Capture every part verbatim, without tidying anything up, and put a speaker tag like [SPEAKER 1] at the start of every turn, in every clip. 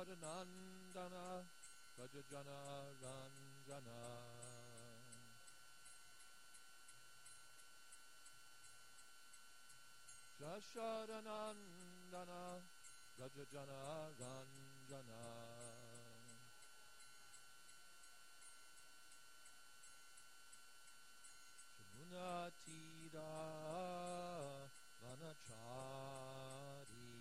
[SPEAKER 1] Shasharanandana Rajajana Ranjana Shasharanandana Rajajana Ranjana Jamunatira Vanachari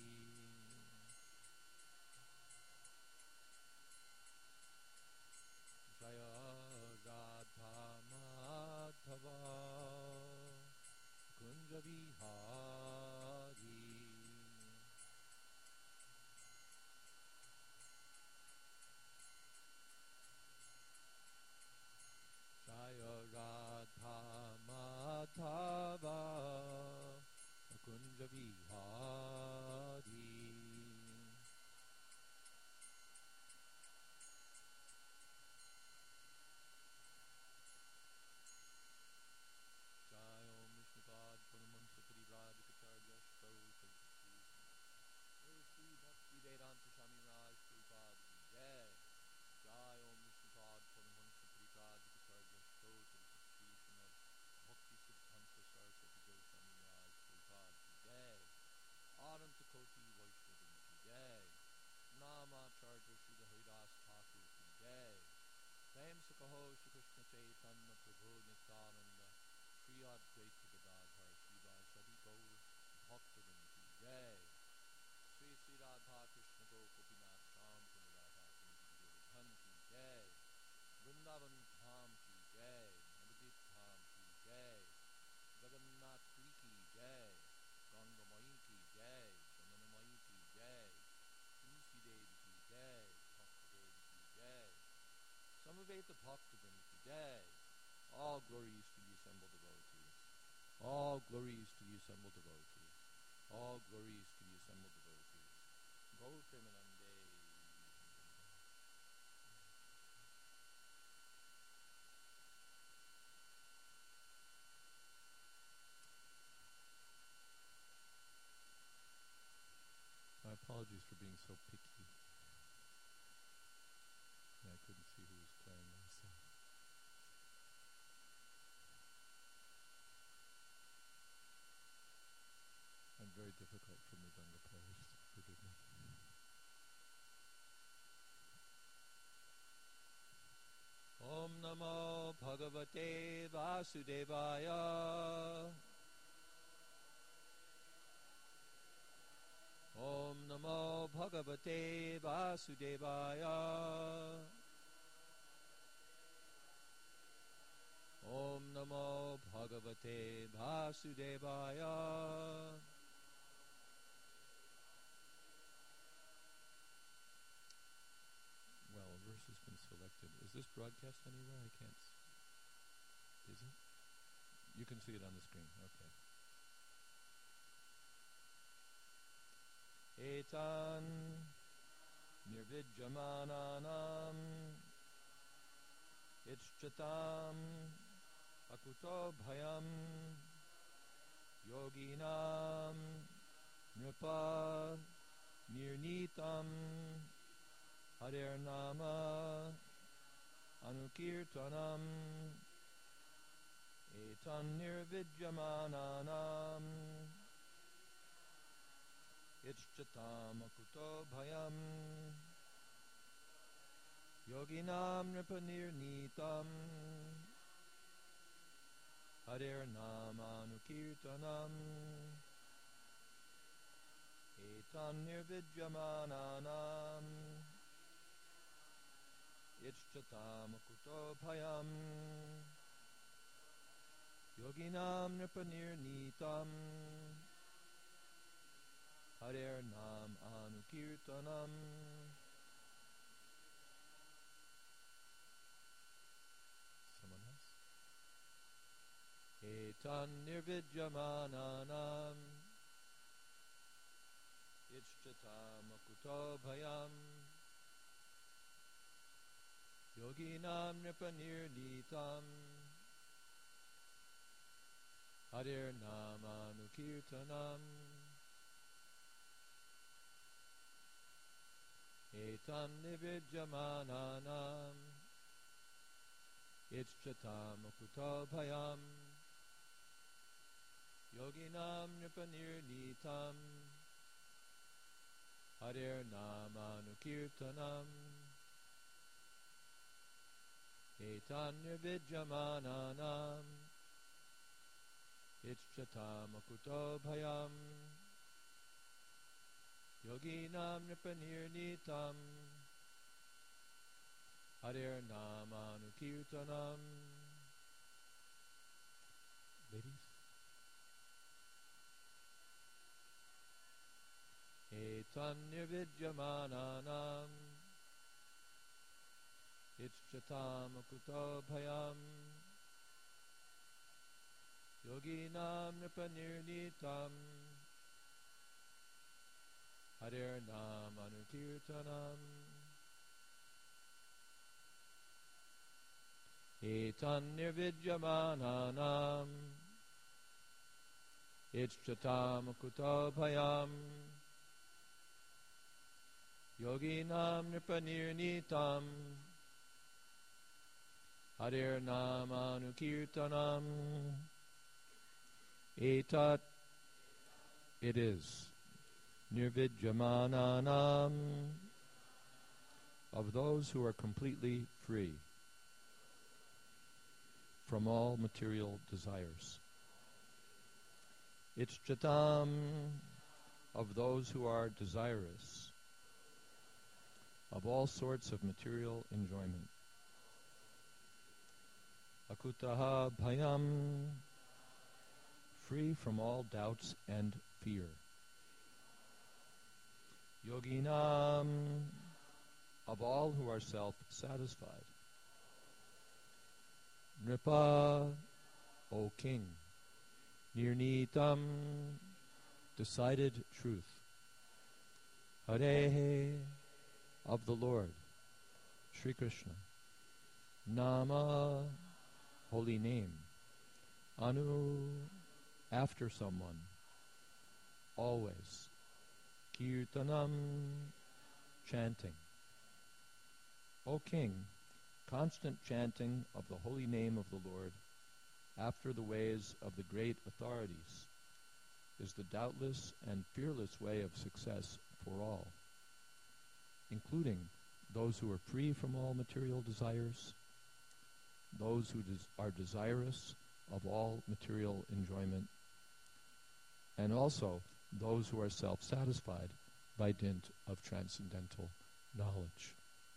[SPEAKER 1] Jaya Radha Madhava Kunja Vihari Jaya Radha Madhava Kunja Vihari Jai Om Vishnupad Purnamansa Parivraj Kacharya Shtarotal Hey Sri Bhakti Vedanta Swami Raj Prabhupada Ki Jai Jai Om Vishnupad Purnamansa Parivraj Kacharya Shtarotal Bhakti Siddhanta Saraswati Goswami Raj Prabhupada Ki Jai Ananta Koti Vaishnavin Ki Jai Namacharya Srila Haridas Thakur Ki Jai Prem se kaho Shri Krishna Chaitanya Prabhu Nityananda Shri Advaita Gadadhar Shiva Shadi Gaur Bhaktivinoda Ki Jai Shri Shri Radha Krishna Gopinath Sham Kunda Radha Kunji Govardhan Ki Jai Vrindavan Dham Ki Jai Navadip Dham Ki Jai Jagannath Puri Ki Jai Ganga Mai Ki Jai Jamuna Mai Ki Jai Tulsi Devi Ki Jai Bhakta Devi Ki Jai Samaveta Bhaktivinoda Ki Jai. All glories to the assembled devotees. All glories to the assembled devotees. All glories to the assembled devotees. Go Premanande. My apologies for being so picky. I couldn't see who was playing myself. And very difficult for mridanga players, forgive me. Om Namo Bhagavate Vasudevaya. Om Namo Bhagavate Vasudevaya. Om Namo Bhagavate Vasudevaya. Well, a verse has been selected. Is this broadcast anywhere? I can't. Is it? You can see it on the screen. Okay. Etan nirvidyamananam ichchatam akuto bhayam yoginam nripa nirnitam Harer Nama Anukirtanam Etan Nirvidyamananam Ichchatam Akuto Bhayam Yoginam Nripanirnitam Harer Nama Anukirtanam Etan Nirvidyamananam Ichchatam akuto bhayam Yoginam nripanirnitam Harer nam anukirtanam. Someone else? Etan nirvidyamananam Ichchatam akuto bhayam Yoginam nripanirnitam Harer namanukirtanam etan nividyamananam ichchatam ukutobhayam yoginam nripanirnitam harir namanukirtanam etan nividyamananam ichchatam ukutobhayam yoginam nripanirnitam harir namanukirtanam. Ladies. Etan nirvidyamananam ichchatam ukutobhayam yoginam nripanirnitam harir namanukirtanam. Etan nirvidyamananam ichchatam ukutobhayam yoginam nripanirnitam harir namanukirtanam. Etat, it is, nirvidyamananam, of those who are completely free from all material desires. Ichchatam, of those who are desirous of all sorts of material enjoyment. Akutaha bhayam, free from all doubts and fear. Yoginam, of all who are self-satisfied. Nripa, O king, nirnitam, decided truth. Hare, of the Lord, Sri Krishna. Nama, holy name. Anu, after someone. Always. Kirtanam, chanting. O king, constant chanting of the holy name of the Lord after the ways of the great authorities is the doubtless and fearless way of success for all, including those who are free from all material desires, those who des- are desirous of all material enjoyment, and also those who are self-satisfied by dint of transcendental knowledge.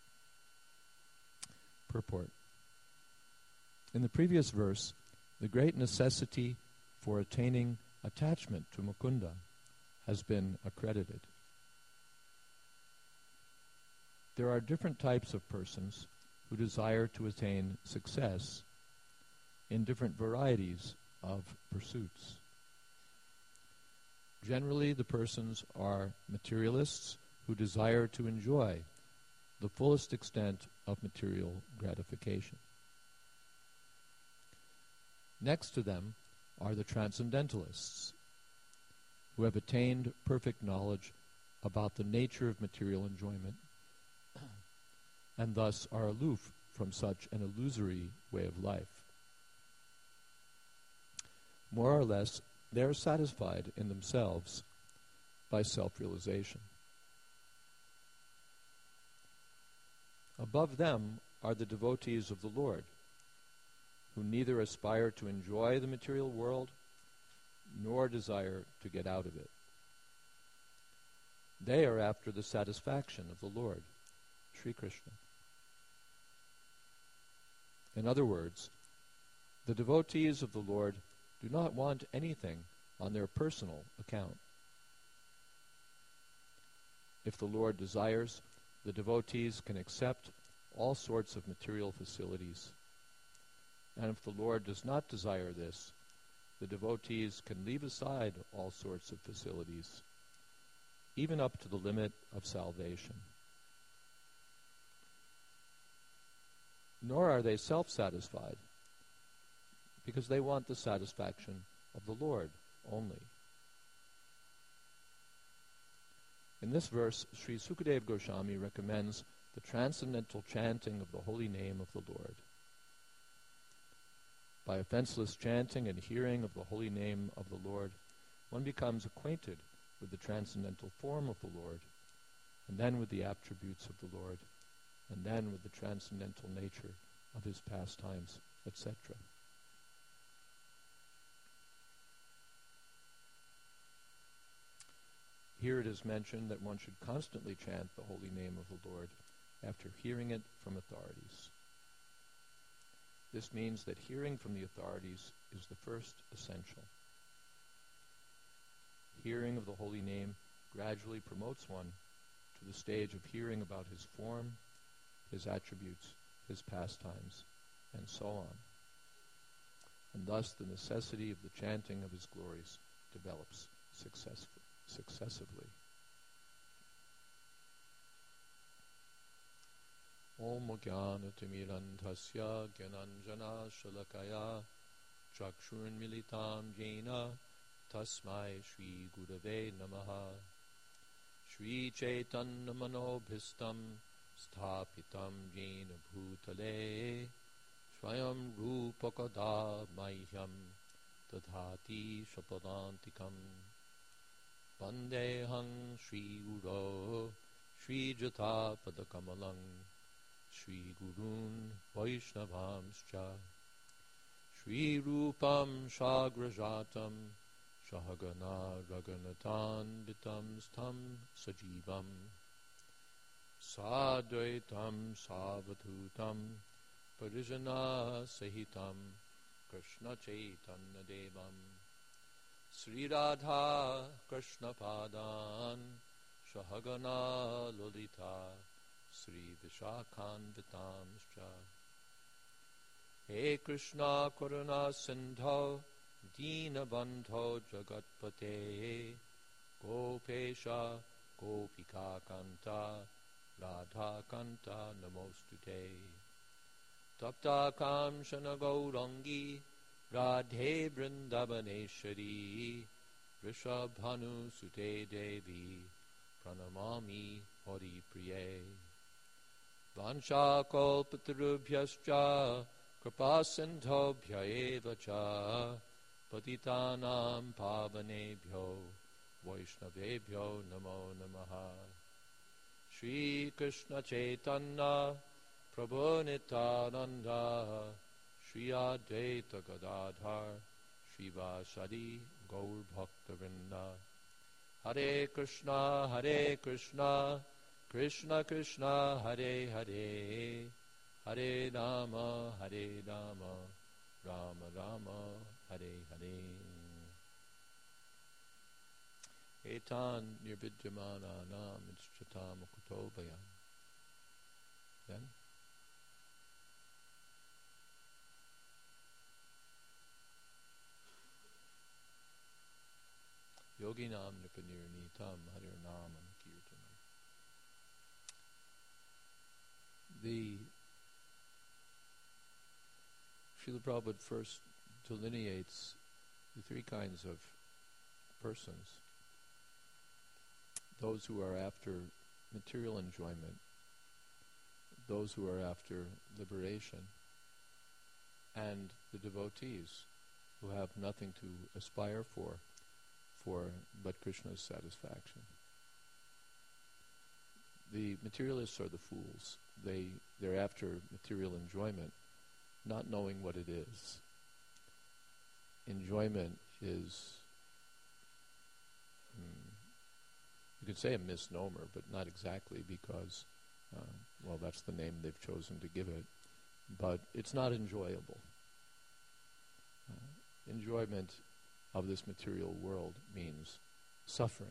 [SPEAKER 1] Purport. In the previous verse, the great necessity for attaining attachment to Mukunda has been accredited. There are different types of persons who desire to attain success in different varieties of pursuits. Generally, the persons are materialists who desire to enjoy the fullest extent of material gratification. Next to them are the transcendentalists, who have attained perfect knowledge about the nature of material enjoyment and thus are aloof from such an illusory way of life. More or less, they are satisfied in themselves by self-realization. Above them are the devotees of the Lord, who neither aspire to enjoy the material world nor desire to get out of it. They are after the satisfaction of the Lord, Sri Krishna. In other words, the devotees of the Lord do not want anything on their personal account. If the Lord desires, the devotees can accept all sorts of material facilities. And if the Lord does not desire this, the devotees can leave aside all sorts of facilities, even up to the limit of salvation. Nor are they self-satisfied, because they want the satisfaction of the Lord only. In this verse, Sri Sukadeva Goswami recommends the transcendental chanting of the holy name of the Lord. By offenseless chanting and hearing of the holy name of the Lord, one becomes acquainted with the transcendental form of the Lord, and then with the attributes of the Lord, and then with the transcendental nature of his pastimes, et cetera. Here it is mentioned that one should constantly chant the holy name of the Lord after hearing it from authorities. This means that hearing from the authorities is the first essential. Hearing of the holy name gradually promotes one to the stage of hearing about his form, his attributes, his pastimes, and so on. And thus the necessity of the chanting of his glories develops successfully. successively. Om Jnana Timirandhasya Gyananjana Shalakaya Chakshurun Militam Jena Tasmai Shri Gurave Namaha Shri Chaitanya Manobhistam Sthapitam Jena Bhutale Swayam Rupakada Mahyam Tadhati Shapadantikam Vandehang Shri Guru Shri Jata Padakamalang Shri Gurun Vaishnavamscha Shri Rupam Shagrajatam Shahagana Raganatan Bitam Stam Sajivam Sadvaitam Savadhutam Parijana Sahitam Krishna Chaitanya Devam Sri Radha Krishna Padan Shahagana Lolita Sri Vishakhanvitamscha He Krishna Karuna Sindho Dina Bandho Jagatpate Gopesha Gopika Kanta Radha Kanta Namostute Tapta Kamshana Gaurangi Radhe Vrindavaneshwari Rishabhanu Sute Devi Pranamami Hari Priye Vansha Kalpatarubhyascha Kripasindhobhya eva cha Patitanam Pavanebhyo Vaishnavebhyo Namo Namaha Shri Krishna Chaitanya Prabhu Nityananda Shri Advaita Gadadhar Shri Vasadi Gaur Bhaktavinda Hare Krishna Hare Krishna Krishna Krishna Hare Hare Hare Rama Hare Rama Rama Rama Hare Hare Etan Nirvidyamana Nam Ichchatam Kutobhayam. Then Yoginam Nipanirnitam Harinamam Kirtanam. The Srila Prabhupada first delineates the three kinds of persons. Those who are after material enjoyment, those who are after liberation, and the devotees who have nothing to aspire for, for but Krishna's satisfaction. The materialists are the fools. They, they're after material enjoyment, not knowing what it is. Enjoyment is, hmm, you could say a misnomer, but not exactly because, uh, well, that's the name they've chosen to give it. But it's not enjoyable. Uh, enjoyment of this material world means suffering.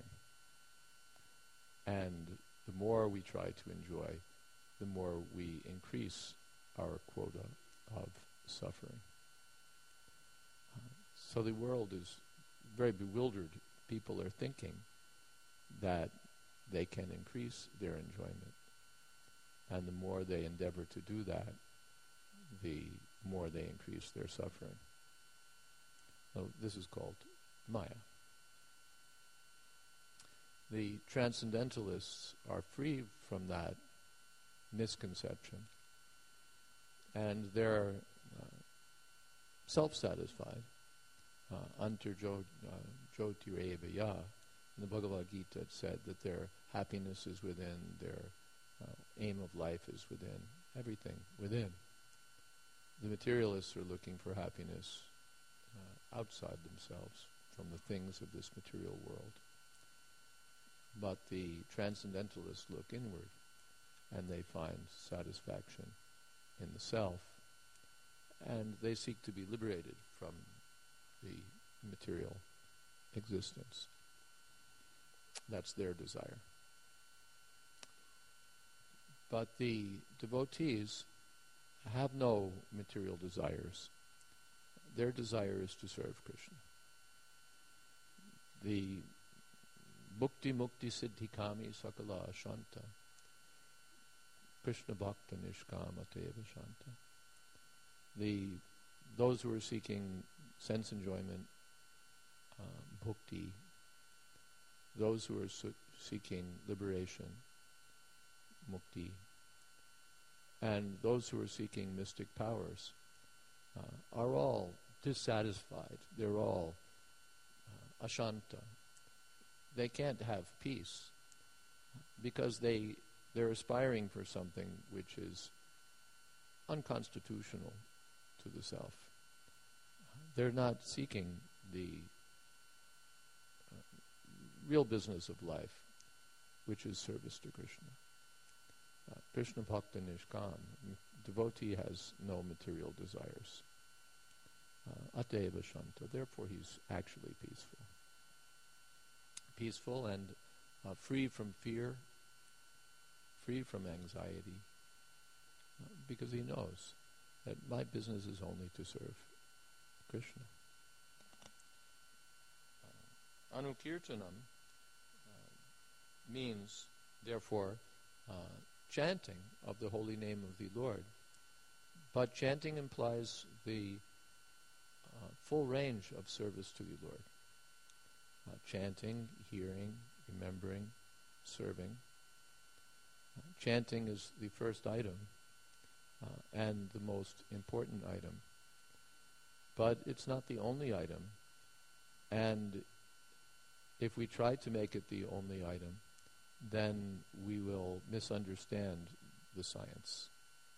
[SPEAKER 1] And the more we try to enjoy, the more we increase our quota of suffering. Uh, so the world is very bewildered. People are thinking that they can increase their enjoyment. And the more they endeavor to do that, the more they increase their suffering. So this is called Maya. The transcendentalists are free from that misconception, and they're uh, self-satisfied. Uh, Antar jo, uh, Jyotireva Ya, in the Bhagavad Gita, it said that their happiness is within, their uh, aim of life is within, everything within. The materialists are looking for happiness uh, outside themselves, from the things of this material world. But the transcendentalists look inward, and they find satisfaction in the self, and they seek to be liberated from the material existence. That's their desire. But the devotees have no material desires. Their desire is to serve Krishna. The Bhukti Mukti Siddhi Kami Sakala Shanta, Krishna Bhakta Nishkama Teva Shanta. The those who are seeking sense enjoyment, uh, bhukti, those who are su- seeking liberation, mukti, and those who are seeking mystic powers, uh, are all dissatisfied. They're all uh, ashanta. They can't have peace because they they're aspiring for something which is unconstitutional to the self. They're not seeking the uh, real business of life, which is service to Krishna. Uh, Krishna Bhakta Nishkam, devotee has no material desires. Uh, Ateva Shanta, therefore he's actually peaceful. Peaceful and uh, free from fear, free from anxiety, uh, because he knows that my business is only to serve Krishna. Uh, Anukirtanam uh, means, therefore, uh, chanting of the holy name of the Lord. But chanting implies the uh, full range of service to the Lord. Uh, chanting, hearing, remembering, serving. Uh, chanting is the first item uh, and the most important item. But it's not the only item. And if we try to make it the only item, then we will misunderstand the science.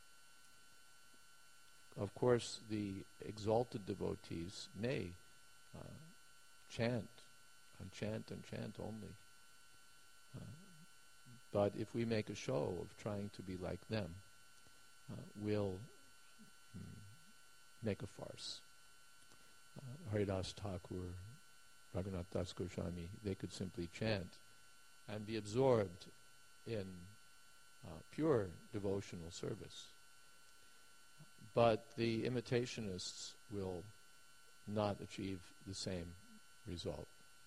[SPEAKER 1] Of course, the exalted devotees may uh, chant and chant and chant only. Uh, but if we make a show of trying to be like them, uh, we'll mm, make a farce. Uh, Haridas Thakur, Raghunath Das Goswami, they could simply chant and be absorbed in uh, pure devotional service. But the imitationists will not achieve the same result.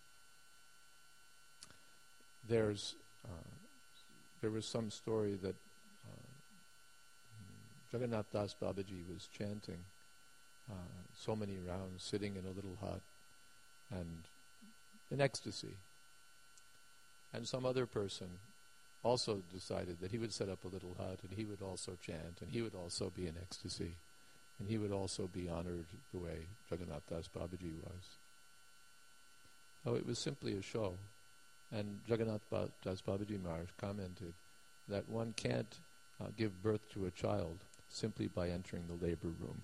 [SPEAKER 1] There's uh, there was some story that uh, Jagannath Das Babaji was chanting uh, so many rounds, sitting in a little hut and in ecstasy. And some other person also decided that he would set up a little hut and he would also chant and he would also be in ecstasy and he would also be honored the way Jagannath Das Babaji was. So it was simply a show. And Jagannath ba- Das Babaji Maharaj commented that one can't uh, give birth to a child simply by entering the labor room.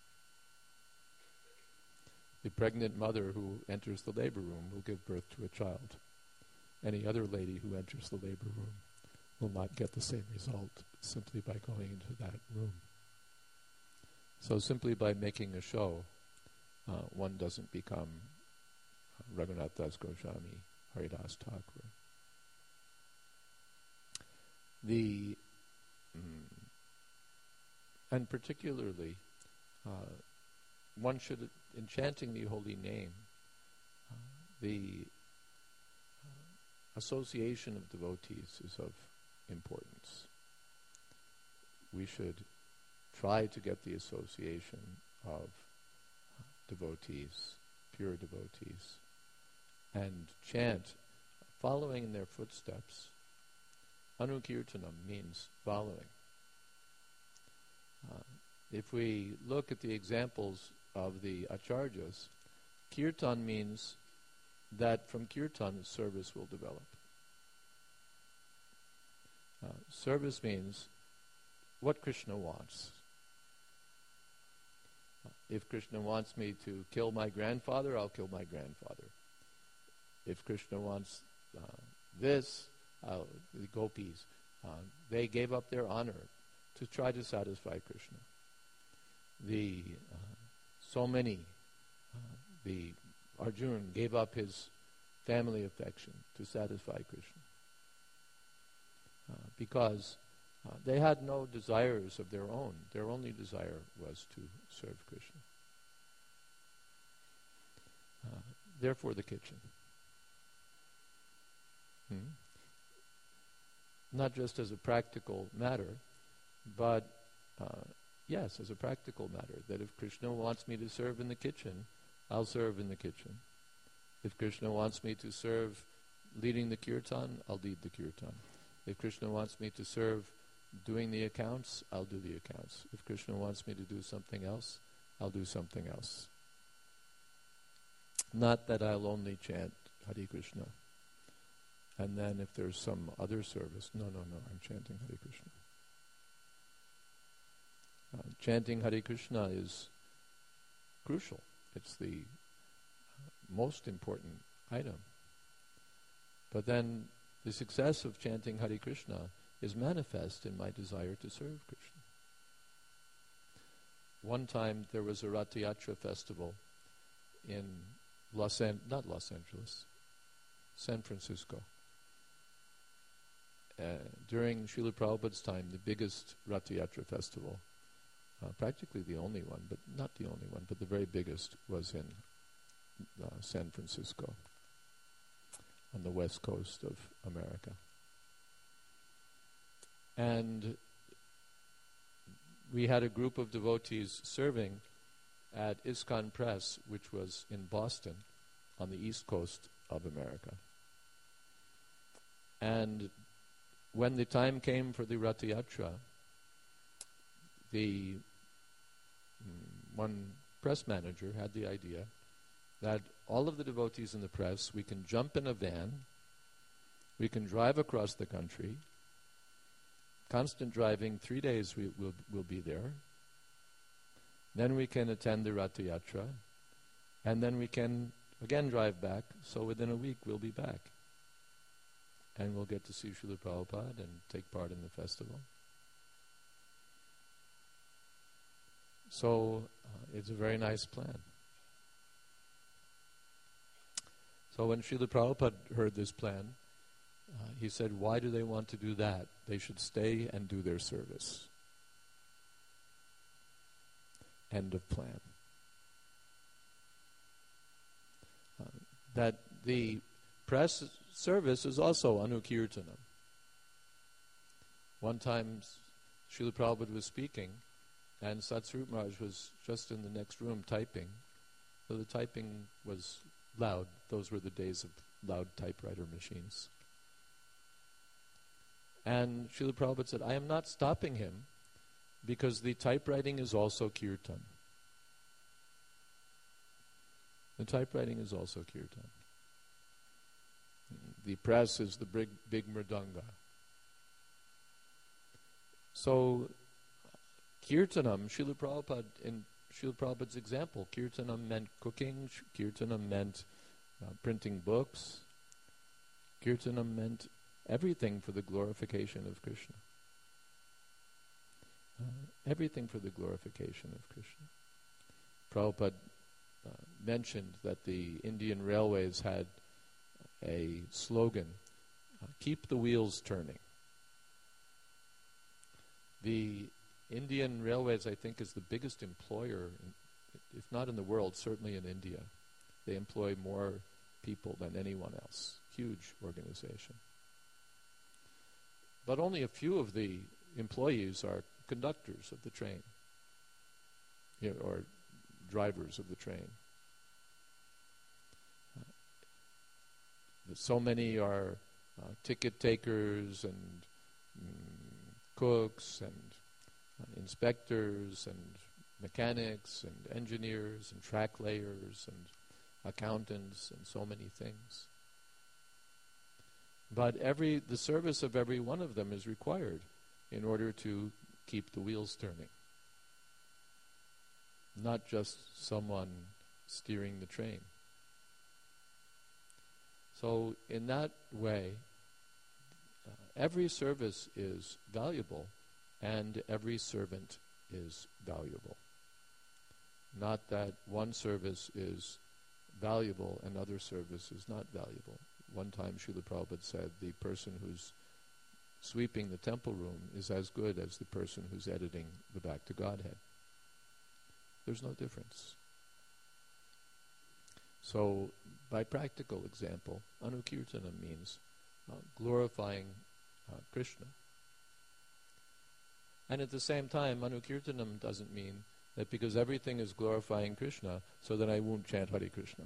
[SPEAKER 1] The pregnant mother who enters the labor room will give birth to a child. Any other lady who enters the labor room will not get the same result simply by going into that room. So simply by making a show, uh, one doesn't become uh, Raghunath Das Goswami, Haridas Thakur. The mm, and particularly, uh, one should, in chanting the holy name, uh, the association of devotees is of importance. We should try to get the association of devotees, pure devotees, and chant
[SPEAKER 2] following in their footsteps. Anukirtanam means following. Uh, if we look at the examples of the acharyas, kirtan means that from kirtan service will develop. Uh, service means what Krishna wants. Uh, if Krishna wants me to kill my grandfather, I'll kill my grandfather. If Krishna wants uh, this, uh, the gopis, uh, they gave up their honor to try to satisfy Krishna. The uh, so many, uh, the Arjuna gave up his family affection to satisfy Krishna, uh, because uh, they had no desires of their own. Their only desire was to serve Krishna. Uh, therefore, the kitchen. Hmm? Not just as a practical matter, but uh, yes, as a practical matter, that if Krishna wants me to serve in the kitchen, I'll serve in the kitchen. If Krishna wants me to serve leading the kirtan, I'll lead the kirtan. If Krishna wants me to serve doing the accounts, I'll do the accounts. If Krishna wants me to do something else, I'll do something else. Not that I'll only chant Hare Krishna, and then if there's some other service, no, no, no, I'm chanting Hare Krishna. Uh, chanting Hare Krishna is crucial. It's the most important item. But then the success of chanting Hare Krishna is manifest in my desire to serve Krishna. One time there was a Rath Yatra festival in Los An- not Los Angeles, San Francisco. Uh, during Srila Prabhupada's time, the biggest Rath Yatra festival, uh, practically the only one, but not the only one, but the very biggest, was in uh, San Francisco, on the west coast of America. And we had a group of devotees serving at ISKCON Press, which was in Boston, on the east coast of America. And when the time came for the Rath Yatra, the mm, one press manager had the idea that all of the devotees in the press, we can jump in a van, we can drive across the country, constant driving, three days we will we'll be there. Then we can attend the Rath Yatra, and then we can again drive back, so within a week we'll be back. And we'll get to see Srila Prabhupada and take part in the festival. So uh, it's a very nice plan. So when Srila Prabhupada heard this plan, uh, he said, why do they want to do that? They should stay and do their service. End of plan. Uh, that the press service is also Anukirtanam. One time, Srila Prabhupada was speaking, and Satsvarup Maharaj was just in the next room typing. So the typing was loud. Those were the days of loud typewriter machines. And Srila Prabhupada said, I am not stopping him because the typewriting is also kirtan. The typewriting is also kirtan. The press is the big, big mridanga. So, kirtanam, Srila Prabhupada, in Srila Prabhupada's example, kirtanam meant cooking, kirtanam meant uh, printing books, kirtanam meant everything for the glorification of Krishna. Uh, everything for the glorification of Krishna. Prabhupada uh, mentioned that the Indian Railways had a slogan, uh, keep the wheels turning. The Indian Railways, I think, is the biggest employer, in, if not in the world, certainly in India. They employ more people than anyone else. Huge organization. But only a few of the employees are conductors of the train, you know, or drivers of the train. Uh, so many are uh, ticket takers and mm, cooks and uh, inspectors and mechanics and engineers and track layers and accountants and so many things. But every the service of every one of them is required in order to keep the wheels turning. Not just someone steering the train. So in that way, uh, every service is valuable and every servant is valuable. Not that one service is valuable and other service is not valuable. One time Srila Prabhupada said the person who's sweeping the temple room is as good as the person who's editing the Back to Godhead. There's no difference. So, by practical example, Anukirtanam means uh, glorifying uh, Krishna. And at the same time, Anukirtanam doesn't mean that because everything is glorifying Krishna, so that I won't chant Hare Krishna.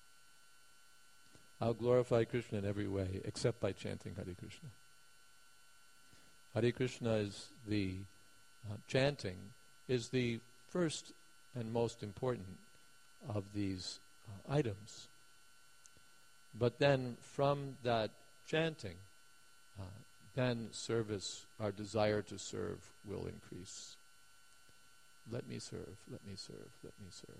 [SPEAKER 2] I'll glorify Krishna in every way, except by chanting Hare Krishna. Hare Krishna is the, uh, chanting is the first and most important of these uh, items. But then from that chanting, uh, then service, our desire to serve will increase. Let me serve, let me serve, let me serve.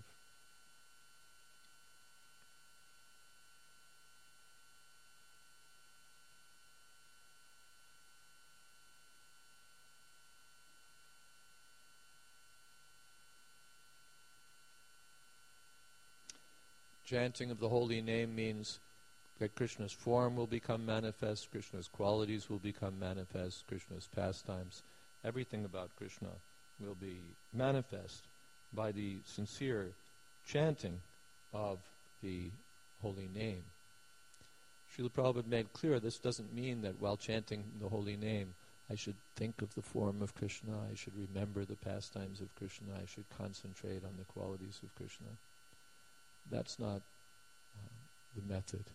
[SPEAKER 2] Chanting of the holy name means that Krishna's form will become manifest, Krishna's qualities will become manifest, Krishna's pastimes, everything about Krishna will be manifest by the sincere chanting of the holy name. Srila Prabhupada made clear this doesn't mean that while chanting the holy name I should think of the form of Krishna, I should remember the pastimes of Krishna, I should concentrate on the qualities of Krishna. That's not uh, the method.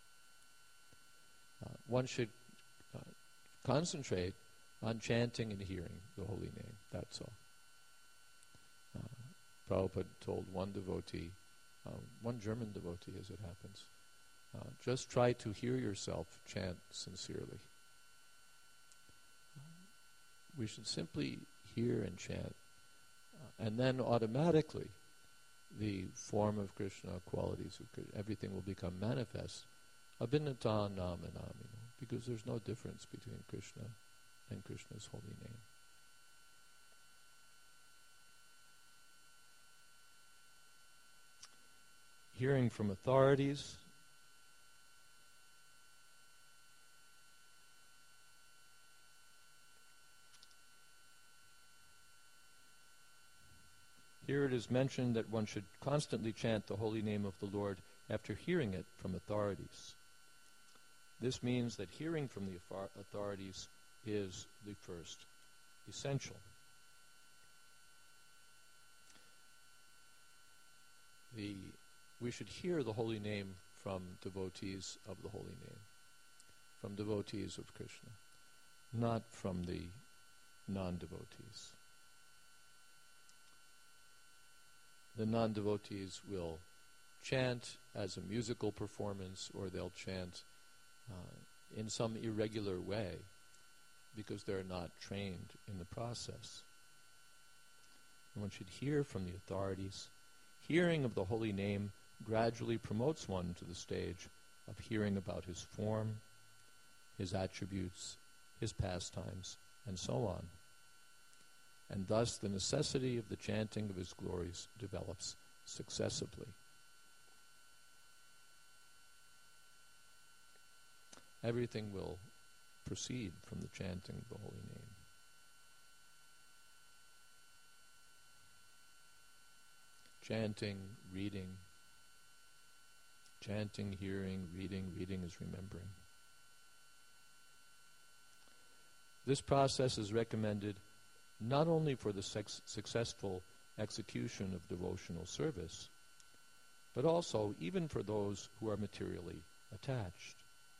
[SPEAKER 2] Uh, one should uh, concentrate on chanting and hearing the holy name, that's all. Uh, Prabhupada told one devotee, uh, one German devotee as it happens, uh, just try to hear yourself chant sincerely. Uh, we should simply hear and chant, uh, and then automatically the form of Krishna, qualities of Krishna, everything will become manifest. Abhinata nama namino, because there's no difference between Krishna and Krishna's holy name. Hearing from authorities. Here it is mentioned that one should constantly chant the holy name of the Lord after hearing it from authorities. This means that hearing from the authorities is the first essential. The, we should hear the holy name from devotees of the holy name, from devotees of Krishna, not from the non-devotees. The non-devotees will chant as a musical performance, or they'll chant uh, in some irregular way because they're not trained in the process. And one should hear from the authorities. Hearing of the holy name gradually promotes one to the stage of hearing about his form, his attributes, his pastimes, and so on. And thus the necessity of the chanting of his glories develops successively. Everything will proceed from the chanting of the holy name. Chanting, reading, chanting, hearing, reading, reading is remembering. This process is recommended not only for the sex- successful execution of devotional service, but also even for those who are materially attached.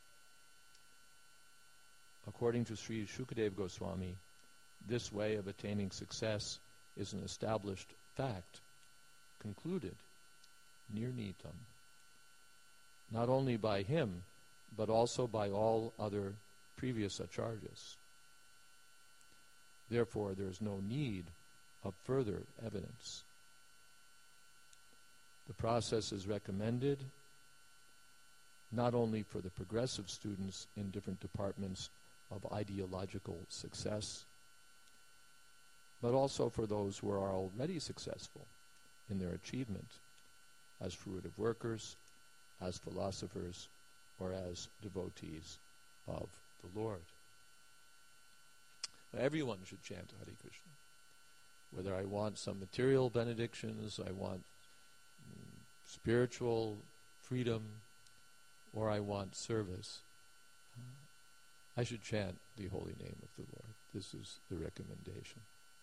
[SPEAKER 2] According to Sri Shukadeva Goswami, this way of attaining success is an established fact, concluded, nirnitam, not only by him, but also by all other previous acharyas. Therefore, there is no need of further evidence. The process is recommended not only for the progressive students in different departments of ideological success, but also for those who are already successful in their achievement as fruitive workers, as philosophers, or as devotees of the Lord. Everyone should chant Hare Krishna. Whether I want some material benedictions, I want mm, spiritual freedom, or I want service, I should chant the holy name of the Lord. This is the recommendation.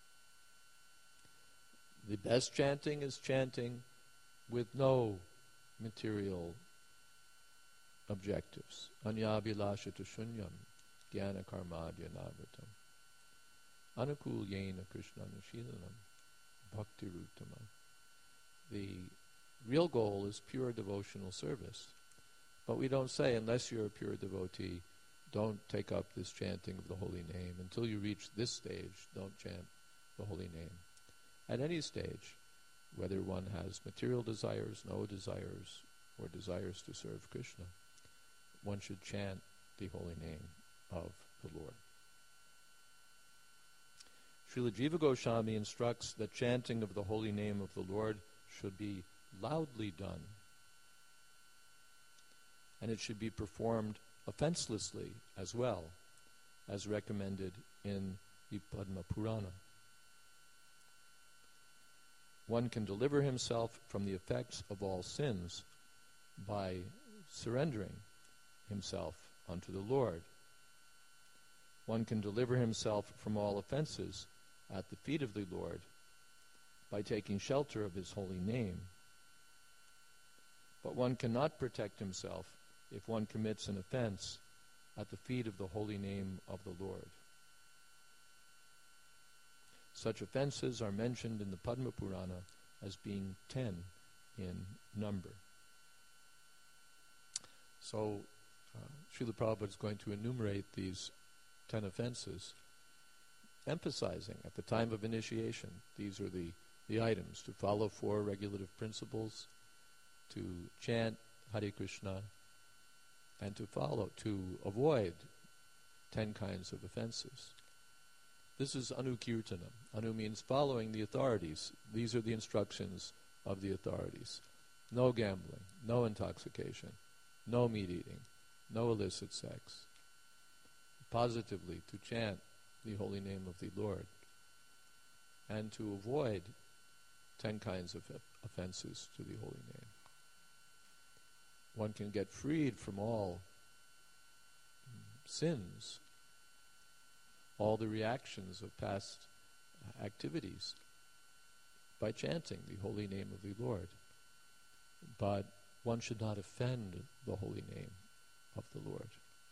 [SPEAKER 2] The best chanting is chanting with no material objectives. Anyabhilashita shunyam jnana karmadya navratam anukul yena krishnanushilanam bhakti ruttama. The real goal is pure devotional service. But we don't say, unless you're a pure devotee, don't take up this chanting of the holy name. Until you reach this stage, don't chant the holy name. At any stage, whether one has material desires, no desires, or desires to serve Krishna, one should chant the holy name of the Lord. Srila Jiva Goswami instructs that chanting of the holy name of the Lord should be loudly done, and it should be performed offenselessly as well, as recommended in the Padma Purana. One can deliver himself from the effects of all sins by surrendering himself unto the Lord. One can deliver himself from all offenses at the feet of the Lord by taking shelter of his holy name. But one cannot protect himself if one commits an offense at the feet of the holy name of the Lord. Such offenses are mentioned in the Padma Purana as being ten in number. So, uh, Srila Prabhupada is going to enumerate these ten offenses, emphasizing at the time of initiation, these are the, the items: to follow four regulative principles, to chant Hare Krishna, and to follow, to avoid ten kinds of offenses. This is anukirtanam. Anu means following the authorities. These are the instructions of the authorities. No gambling, no intoxication, no meat eating, no illicit sex. Positively, to chant the holy name of the Lord, and to avoid ten kinds of offenses to the holy name. One can get freed from all sins, all the reactions of past activities, by chanting the holy name of the Lord. But one should not offend the holy name of the Lord.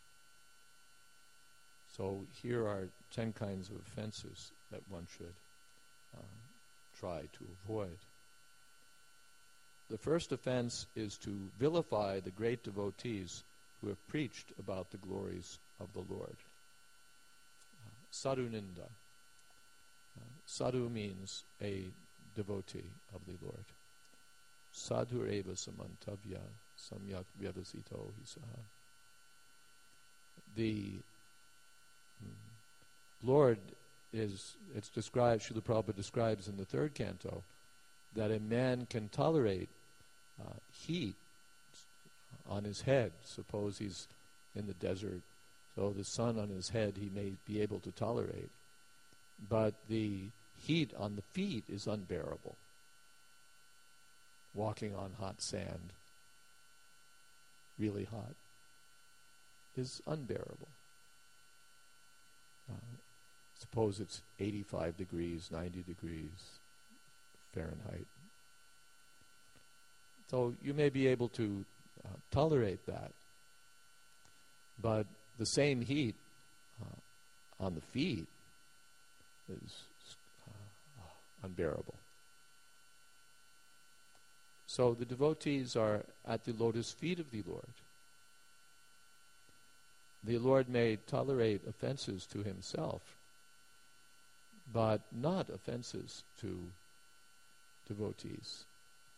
[SPEAKER 2] So here are ten kinds of offenses that one should uh, try to avoid. The first offense is to vilify the great devotees who have preached about the glories of the Lord. Uh, sadhu ninda. Uh, sadhu means a devotee of the Lord. Sadhu eva samantavya samyak vyavasito hisaha. The mm, Lord is, it's described, Srila Prabhupada describes in the third canto, that a man can tolerate uh, heat on his head. Suppose he's in the desert, so the sun on his head he may be able to tolerate. But the heat on the feet is unbearable. Walking on hot sand, really hot, is unbearable. Uh, suppose it's eighty-five degrees, ninety degrees Fahrenheit. So you may be able to uh, tolerate that. But the same heat uh, on the feet is uh, unbearable. So the devotees are at the lotus feet of the Lord. The Lord may tolerate offenses to himself, but not offenses to devotees.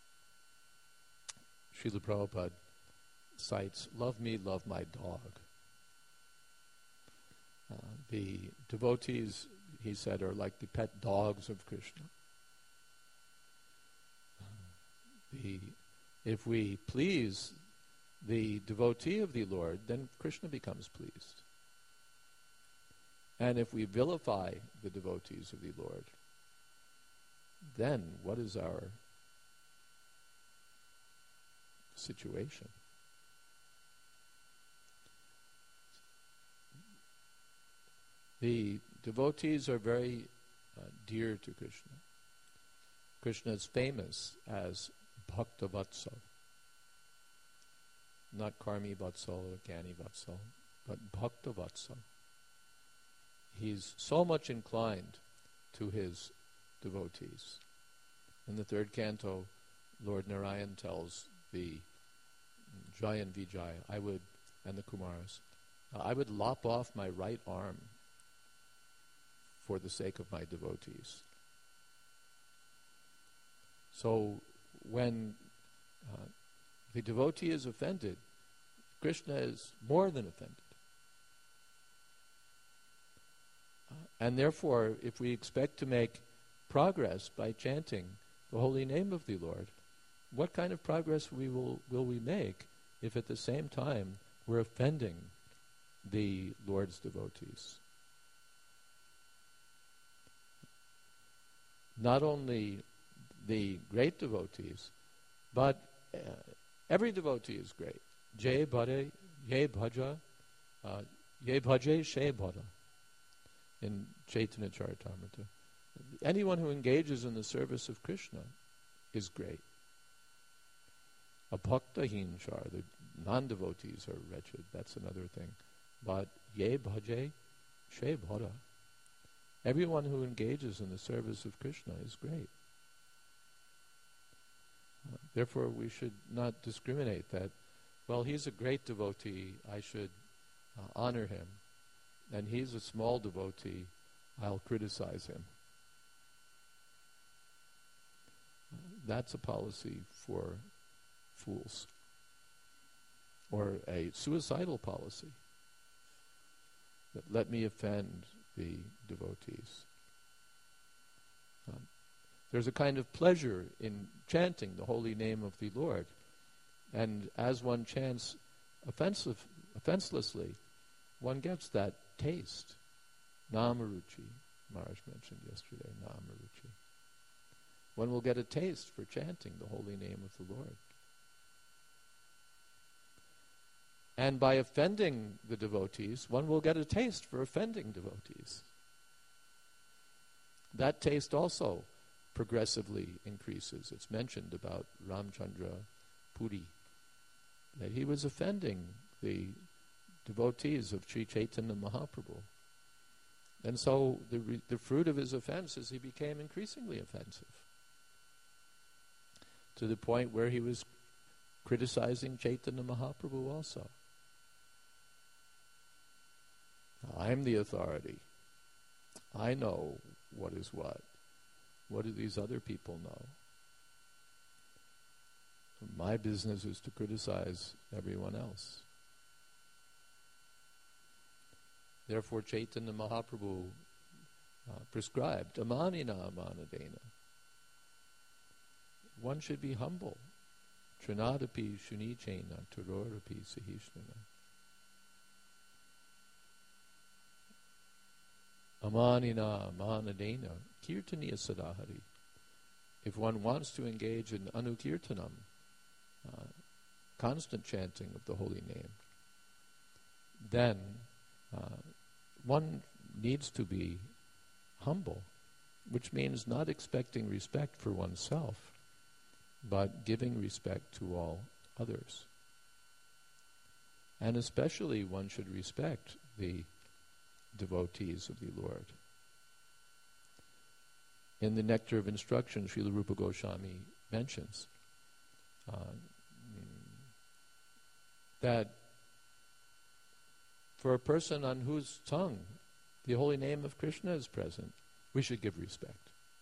[SPEAKER 2] Srila Prabhupada cites, "Love me, love my dog." Uh, the devotees, he said, are like the pet dogs of Krishna. The, if we please the devotee of the Lord, then Krishna becomes pleased. And if we vilify the devotees of the Lord, then what is our situation? The devotees are very uh, dear to Krishna. Krishna is famous as Bhakta Vatsal. Not Karmi Vatsal or Gani Vatsal, but Bhakta Vatsal. He's so much inclined to his devotees. In the third canto, Lord Narayan tells the Jai and Vijay, I would, and the Kumaras, uh, I would lop off my right arm for the sake of my devotees. So when uh, the devotee is offended, Krishna is more than offended. Uh, and therefore, if we expect to make progress by chanting the holy name of the Lord, what kind of progress we will, will we make if at the same time we're offending the Lord's devotees? Not only the great devotees, but uh, every devotee is great. Jai bhare, ye bhaja, uh, ye bhaje, she bhada, in Chaitanya Charitamrita. Anyone who engages in the service of Krishna is great. Abhaktahin char, the non-devotees are wretched, that's another thing. But ye bhaje, she bhada. Everyone who engages in the service of Krishna is great. Uh, therefore, we should not discriminate that, well, he's a great devotee, I should uh, honor him, and he's a small devotee, I'll criticize him. Uh, that's a policy for fools, or a suicidal policy, that let me offend the devotees. Um, there's a kind of pleasure in chanting the holy name of the Lord. And as one chants offensive, offenselessly, one gets that taste. Namaruchi, Maharaj mentioned yesterday, Namaruchi. One will get a taste for chanting the holy name of the Lord. And by offending the devotees, one will get a taste for offending devotees. That taste also progressively increases. It's mentioned about Ramchandra Puri, that he was offending the devotees of Sri Chaitanya Mahaprabhu. And so the, re- the fruit of his offense is he became increasingly offensive, to the point where he was criticizing Chaitanya Mahaprabhu also. I'm the authority. I know what is what. What do these other people know? My business is to criticize everyone else. Therefore, Chaitanya Mahaprabhu uh, prescribed amanina amanadena. One should be humble. Trinadapi shunichena turorapi sahishnana. Amanina amanadena kirtaniya sadahari. If one wants to engage in anukirtanam, uh, constant chanting of the holy name, then uh, one needs to be humble, which means not expecting respect for oneself, but giving respect to all others. And especially one should respect the devotees of the Lord. In the Nectar of Instruction, Srila Rupa Goswami mentions uh, that for a person on whose tongue the holy name of Krishna is present, we should give respect.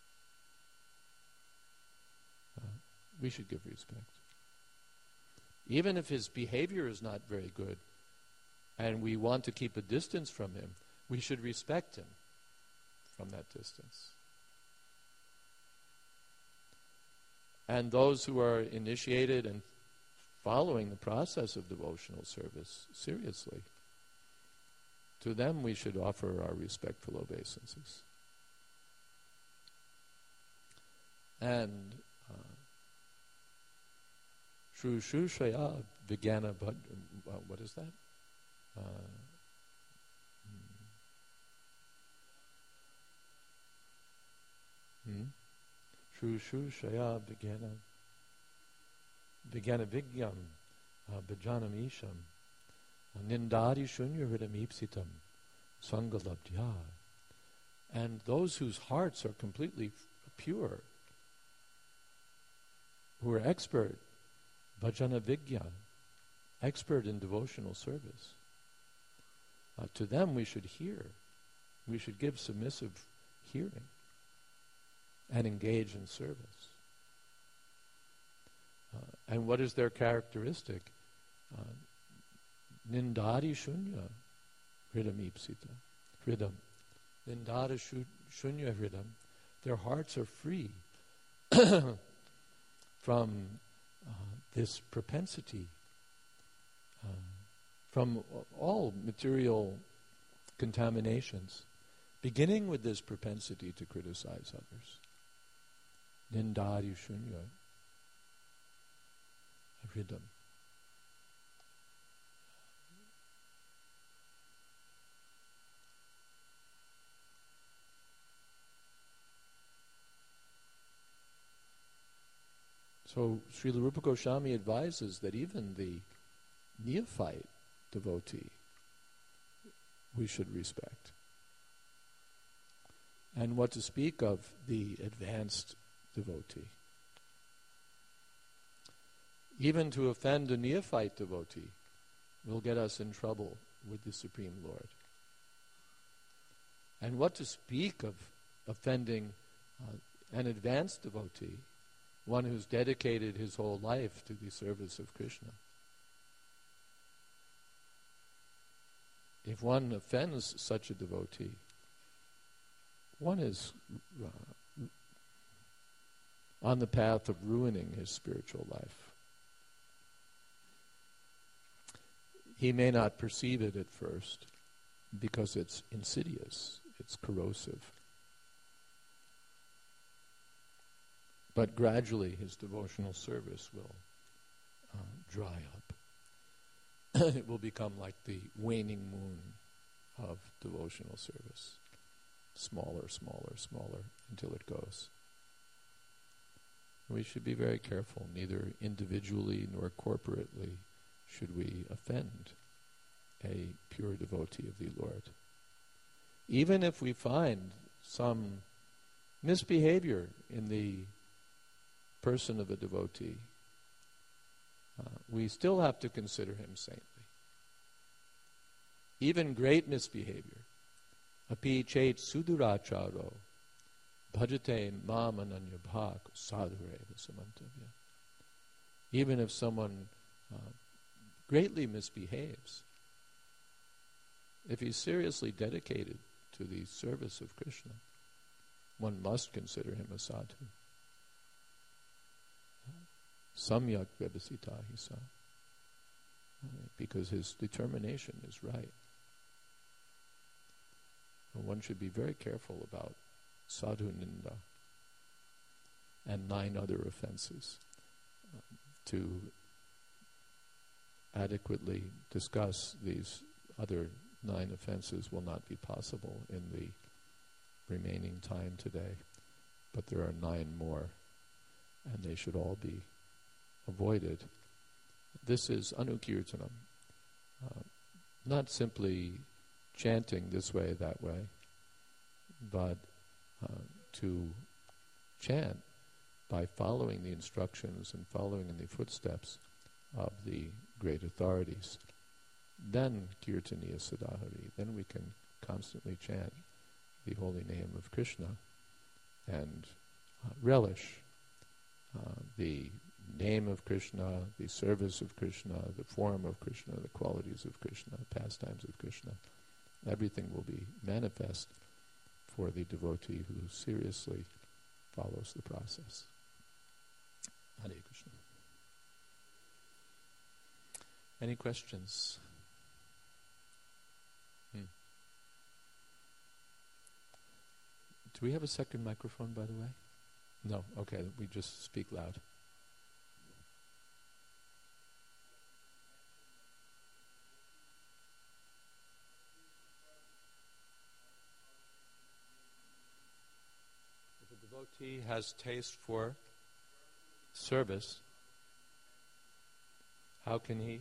[SPEAKER 2] Uh, we should give respect. Even if his behavior is not very good, and we want to keep a distance from him, we should respect him from that distance. And those who are initiated and following the process of devotional service seriously, to them we should offer our respectful obeisances. And Shushushaya Vijnana Bhad, uh, what is that? Uh, hmm? Shushushaya Vijnana Vijnana Vigyam Bhajanam Isham Nindari Shunya Hridam Ipsitam Sangalabdhya. And those whose hearts are completely f- pure, who are expert, bhajana vigya, expert in devotional service, uh, to them we should hear. We should give submissive hearing and engage in service. Uh, and what is their characteristic? Uh, Nindari shunya hridam ipsita. Hridam. Nindari shunya hridam. Their hearts are free from uh, this propensity, uh, from all material contaminations, beginning with this propensity to criticize others. Nindari shunya hridam. So Srila Rupa Goswami advises that even the neophyte devotee we should respect. And what to speak of the advanced devotee. Even to offend a neophyte devotee will get us in trouble with the Supreme Lord. And what to speak of offending uh, an advanced devotee, one who's dedicated his whole life to the service of Krishna. If one offends such a devotee, one is uh, on the path of ruining his spiritual life. He may not perceive it at first because it's insidious, it's corrosive. But gradually his devotional service will uh, dry up. It will become like the waning moon of devotional service. Smaller, smaller, smaller, until it goes. We should be very careful. Neither individually nor corporately should we offend a pure devotee of the Lord. Even if we find some misbehavior in the person of a devotee, uh, we still have to consider him saintly. Even great misbehavior, api chet suduracharo, bhajate mam ananya bhak sadhureva samantavya. Even if someone uh, greatly misbehaves, if he's seriously dedicated to the service of Krishna, one must consider him a sadhu. Samyak vyavasita hisa. Because his determination is right. And one should be very careful about sadhu ninda and nine other offenses. Uh, to adequately discuss these other nine offenses will not be possible in the remaining time today. But there are nine more, and they should all be avoided. This is anukirtanam, uh, not simply chanting this way, that way, but uh, to chant by following the instructions and following in the footsteps of the great authorities. Then Kirtaniya Sadahari, then we can constantly chant the holy name of Krishna and uh, relish uh, the name of Krishna, the service of Krishna, the form of Krishna, the qualities of Krishna, pastimes of Krishna. Everything will be manifest for the devotee who seriously follows the process. Hare Krishna. Any questions? Hmm. Do we have a second microphone, by the way? No. Okay, we just speak loud. If a devotee has taste for service, how can he?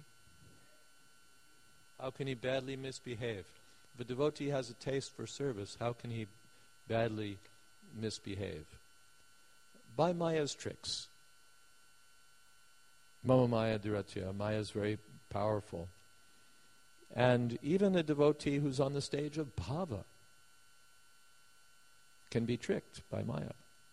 [SPEAKER 2] How can he badly misbehave? If a devotee has a taste for service, how can he badly misbehave? By Maya's tricks. Mama Maya Duratya. Maya is very powerful. And even a devotee who's on the stage of bhava can be tricked by Maya.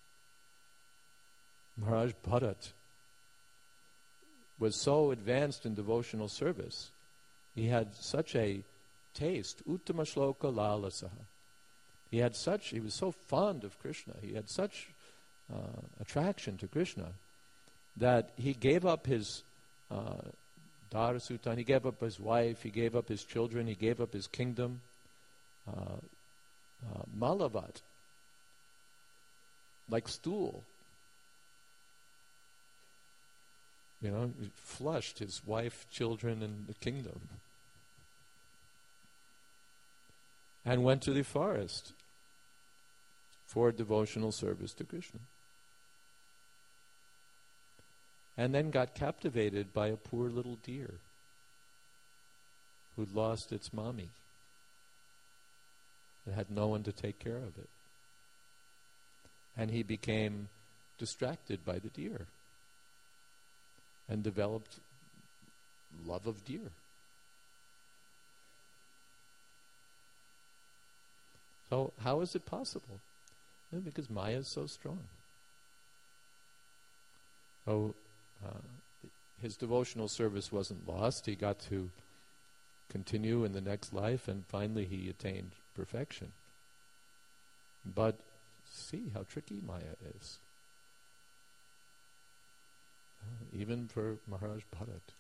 [SPEAKER 2] Maharaj Bharat was so advanced in devotional service. He had such a taste, uttama shloka lalasaha. He had such, he was so fond of Krishna, he had such uh, attraction to Krishna, that he gave up his uh, Dharasutan, he gave up his wife, he gave up his children, he gave up his kingdom. Uh, uh, Malavat, like stool. You know, he flushed his wife, children, and the kingdom. And went to the forest for devotional service to Krishna. And then got captivated by a poor little deer who'd lost its mommy and had no one to take care of it. And he became distracted by the deer and developed love of deer. So how is it possible? Well, because Maya is so strong. So uh, his devotional service wasn't lost. He got to continue in the next life, and finally he attained perfection. But see how tricky Maya is. Uh, even for Maharaj Bharat.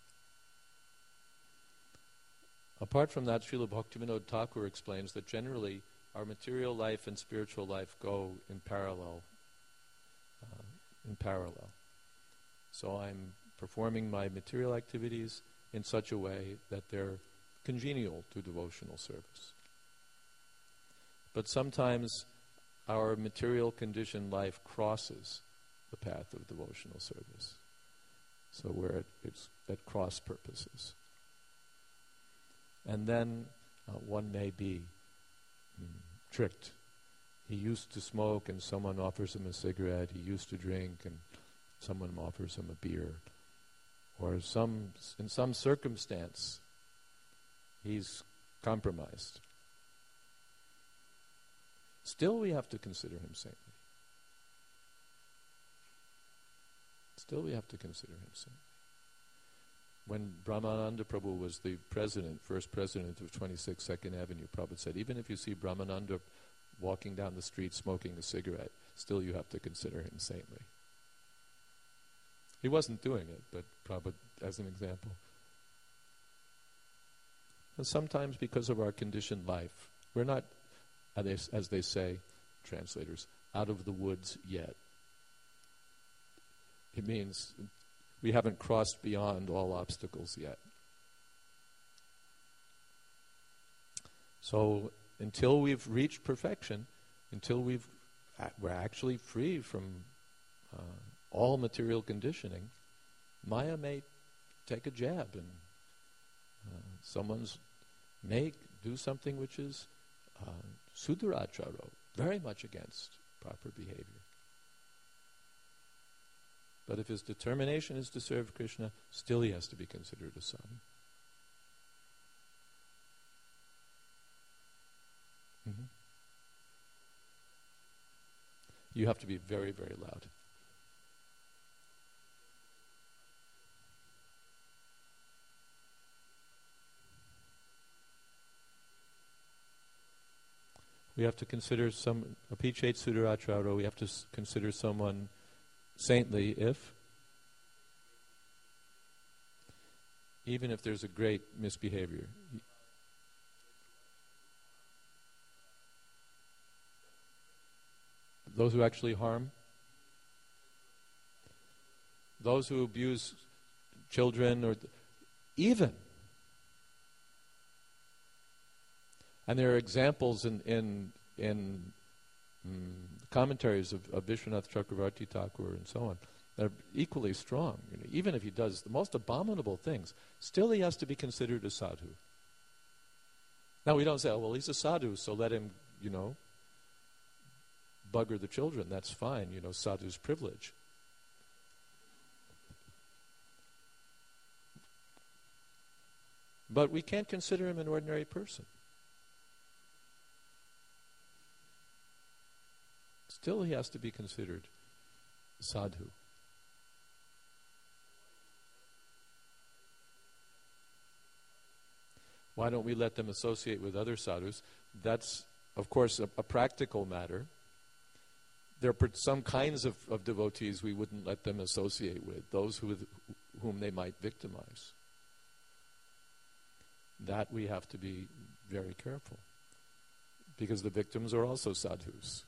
[SPEAKER 2] Apart from that, Srila Bhaktivinoda Thakur explains that generally our material life and spiritual life go in parallel. Uh, in parallel. So I'm performing my material activities in such a way that they're congenial to devotional service. But sometimes our material conditioned life crosses the path of devotional service. So where it, it's at cross purposes. And then uh, one may be mm, tricked. He used to smoke and someone offers him a cigarette. He used to drink and someone offers him a beer. Or some, in some circumstance, he's compromised. Still we have to consider him saintly. Still we have to consider him saintly. When Brahmananda Prabhu was the president, first president of twenty-six Second Avenue, Prabhupada said, even if you see Brahmananda walking down the street smoking a cigarette, still you have to consider him saintly. He wasn't doing it, but Prabhupada, as an example. And sometimes because of our conditioned life, we're not, as they say, translators, out of the woods yet. It means we haven't crossed beyond all obstacles yet. So until we've reached perfection, until we've we're actually free from uh, all material conditioning, Maya may take a jab, and uh, someone's may do something which is uh, suduracharo, very much against proper behavior. But if his determination is to serve Krishna, still he has to be considered a sadhu. Mm-hmm. You have to be very, very loud. We have to consider some, apichet suduracharo, we have to s- consider someone saintly if, even if there's a great misbehavior. Those who actually harm, those who abuse children, or th- even. And there are examples in in, in mm, commentaries of, of Vishwanath Chakravarti Thakur and so on that are equally strong. You know, even if he does the most abominable things, still he has to be considered a sadhu. Now we don't say, oh, well, he's a sadhu, so let him, you know, bugger the children. That's fine, you know, sadhu's privilege. But we can't consider him an ordinary person. Still he has to be considered sadhu. Why don't we let them associate with other sadhus? That's, of course, a, a practical matter. There are some kinds of, of devotees we wouldn't let them associate with, those who, whom they might victimize. That we have to be very careful, because the victims are also sadhus.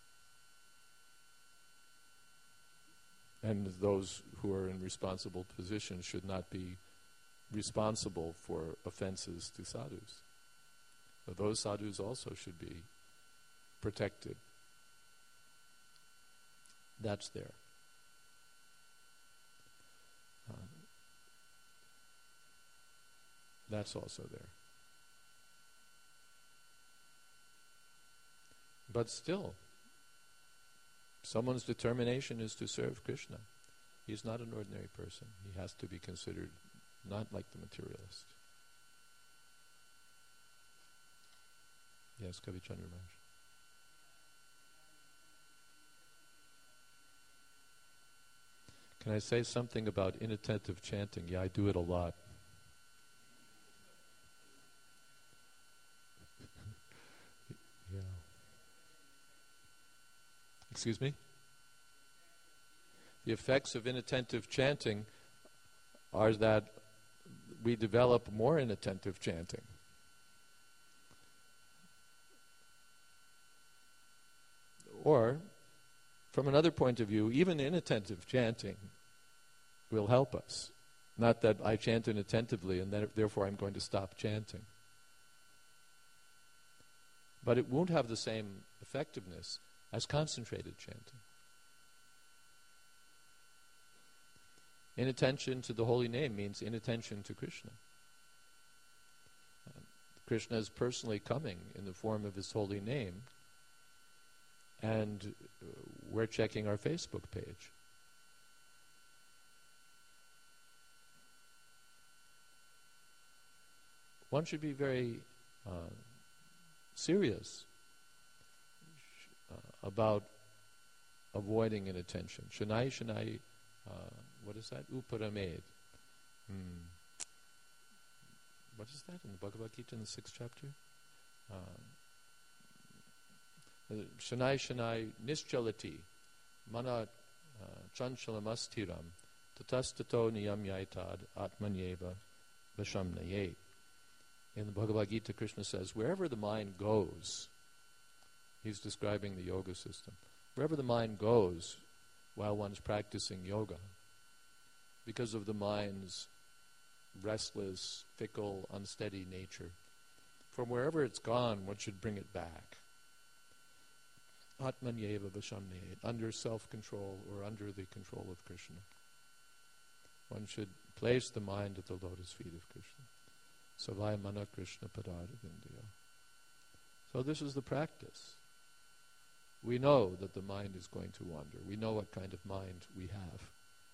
[SPEAKER 2] And those who are in responsible positions should not be responsible for offenses to sadhus. But those sadhus also should be protected. That's there. Uh, that's also there. But still, someone's determination is to serve Krishna. He's not an ordinary person. He has to be considered not like the materialist. Yes, Kavi Chandramash. Can I say something about inattentive chanting? Yeah, I do it a lot. Yeah. Excuse me? The effects of inattentive chanting are that we develop more inattentive chanting. Or, from another point of view, even inattentive chanting will help us. Not that I chant inattentively and that therefore I'm going to stop chanting. But it won't have the same effectiveness as concentrated chanting. Inattention to the holy name means inattention to Krishna. Uh, Krishna is personally coming in the form of his holy name, and uh, we're checking our Facebook page. One should be very uh, serious uh, about avoiding inattention. Shanai, Shanai, uh, what is that? Uparamed. Hmm. What is that in the Bhagavad Gita in the sixth chapter? Uh, Shanai Shanai Nischalati Mana Chanchalamasstiram Tatastato Niyam Yaitad Atmanyeva Vashamnaye. In the Bhagavad Gita, Krishna says, wherever the mind goes, he's describing the yoga system, wherever the mind goes while one's practicing yoga, because of the mind's restless, fickle, unsteady nature, from wherever it's gone, one should bring it back. Atmanyeva Vashamnaye, under self-control or under the control of Krishna. One should place the mind at the lotus feet of Krishna. Savaya Mana Krishna Padarvindaya. So this is the practice. We know that the mind is going to wander. We know what kind of mind we have.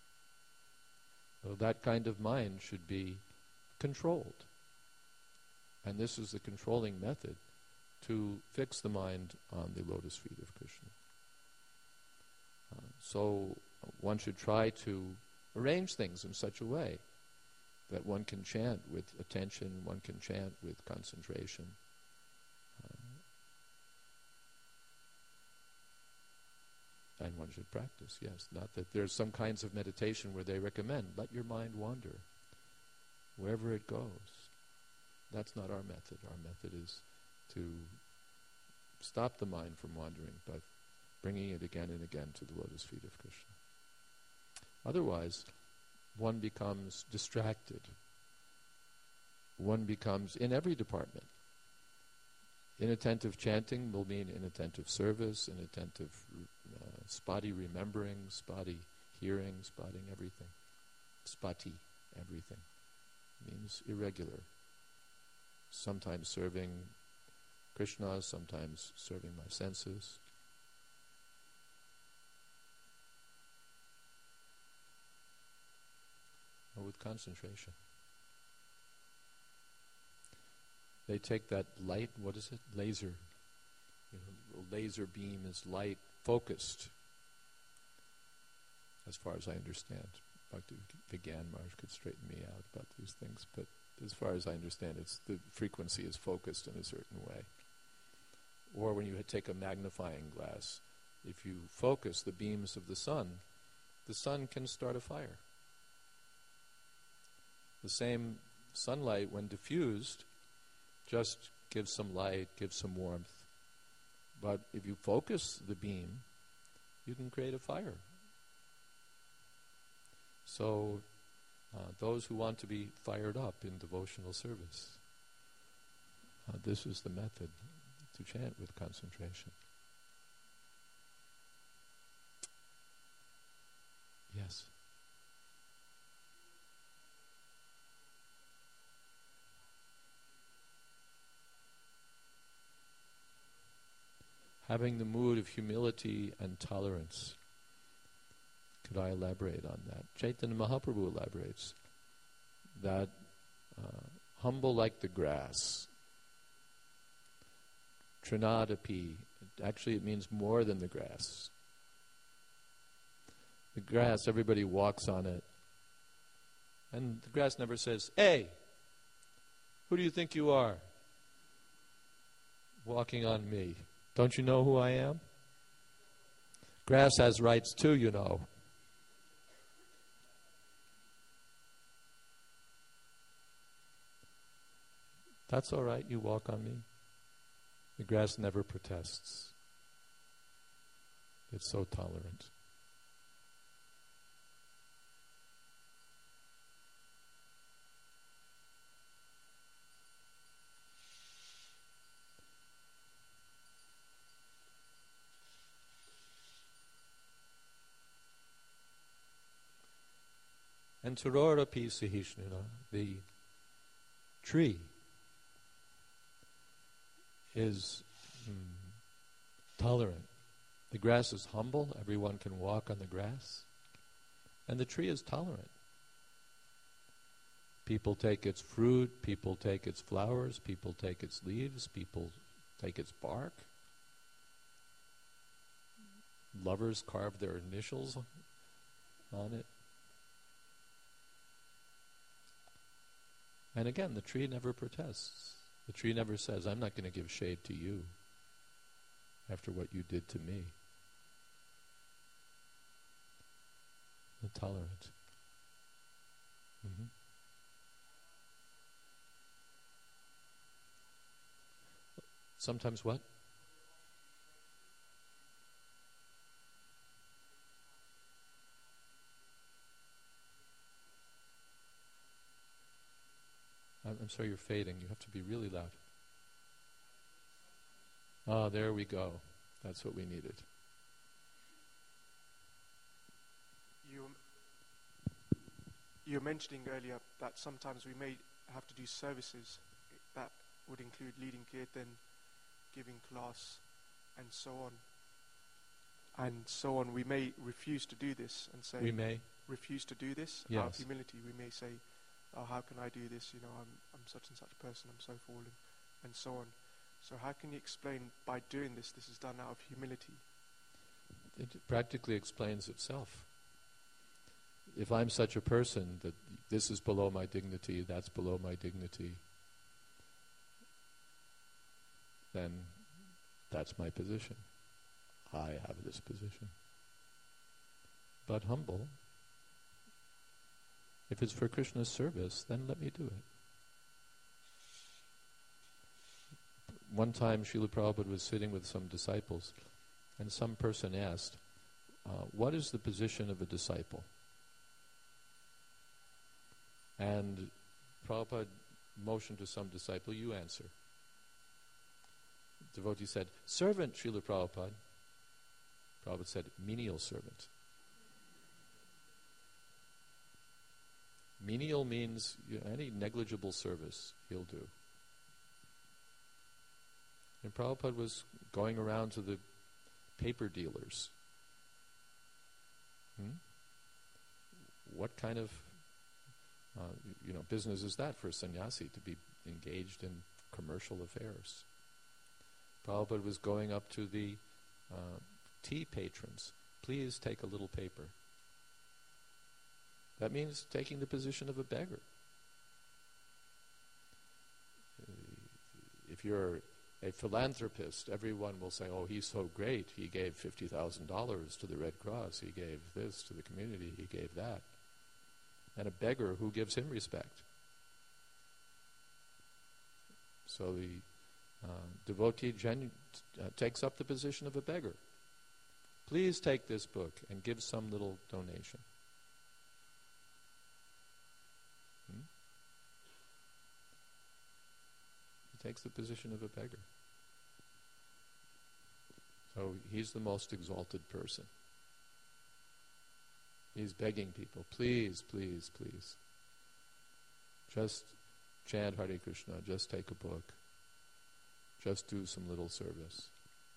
[SPEAKER 2] So that kind of mind should be controlled. And this is the controlling method to fix the mind on the lotus feet of Krishna. Uh, so one should try to arrange things in such a way that one can chant with attention, one can chant with concentration. Uh, and one should practice, yes. Not that there's some kinds of meditation where they recommend, let your mind wander wherever it goes. That's not our method. Our method is to stop the mind from wandering by bringing it again and again to the lotus feet of Krishna. Otherwise, one becomes distracted. One becomes, in every department, inattentive chanting will mean inattentive service, inattentive uh, spotty remembering, spotty hearing, spotting everything. Spati, everything. Means irregular. Sometimes serving Krishna, sometimes serving my senses. Or with concentration. They take that light, what is it? Laser. You know, a laser beam is light focused, as far as I understand. Bhakti Vigyan Maharaj could straighten me out about these things, but as far as I understand, it's the frequency is focused in a certain way. Or when you take a magnifying glass, if you focus the beams of the sun, the sun can start a fire. The same sunlight, when diffused, just gives some light, gives some warmth. But if you focus the beam, you can create a fire. So, uh, those who want to be fired up in devotional service, uh, this is the method to chant with concentration. Yes. Having the mood of humility and tolerance. Could I elaborate on that? Chaitanya Mahaprabhu elaborates that uh, humble like the grass. Trinadapi. Actually, it means more than the grass. The grass, everybody walks on it. And the grass never says, "Hey, who do you think you are? Walking on me. Don't you know who I am?" Grass has rights too, you know. That's all right, you walk on me. The grass never protests. It's so tolerant. And Turorapi Sahishnuna, the tree, is mm, tolerant. The grass is humble, everyone can walk on the grass. And the tree is tolerant. People take its fruit, people take its flowers, people take its leaves, people take its bark. Lovers carve their initials on it. And again, the tree never protests. The tree never says, "I'm not going to give shade to you after what you did to me." The tolerant. Mm-hmm. Sometimes what? I'm sorry, you're fading. You have to be really loud. Ah, there we go. That's what we needed.
[SPEAKER 3] You, you were mentioning earlier that sometimes we may have to do services that would include leading kirtan giving class, and so on. And so on. We may refuse to do this and say,
[SPEAKER 2] We may.
[SPEAKER 3] refuse to do this
[SPEAKER 2] Yes.
[SPEAKER 3] out of humility. We may say, oh, how can I do this? You know, I'm, I'm such and such a person, I'm so fallen, and so on. So how can you explain by doing this, this is done out of humility?
[SPEAKER 2] It practically explains itself. If I'm such a person that this is below my dignity, that's below my dignity, then that's my position. I have this position. But humble, if it's for Krishna's service, then let me do it. One time Srila Prabhupada was sitting with some disciples, and some person asked, uh, what is the position of a disciple? And Prabhupada motioned to some disciple, you answer. The devotee said, servant, Srila Prabhupada. Prabhupada said, menial servant. Menial means you know, any negligible service he'll do. And Prabhupada was going around to the paper dealers. Hmm? What kind of uh, you know business is that for a sannyasi to be engaged in commercial affairs? Prabhupada was going up to the uh, tea patrons. Please take a little paper. That means taking the position of a beggar. If you're a philanthropist, everyone will say, oh, he's so great, he gave fifty thousand dollars to the Red Cross, he gave this to the community, he gave that. And a beggar, who gives him respect? So the uh, devotee genu- uh, takes up the position of a beggar. Please take this book and give some little donation. Hmm? He takes the position of a beggar. So he's the most exalted person. He's begging people, please, please, please. Just chant Hare Krishna, just take a book. Just do some little service.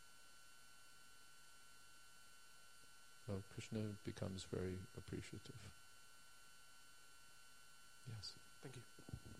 [SPEAKER 2] So Krishna becomes very appreciative. Yes.
[SPEAKER 3] Thank you.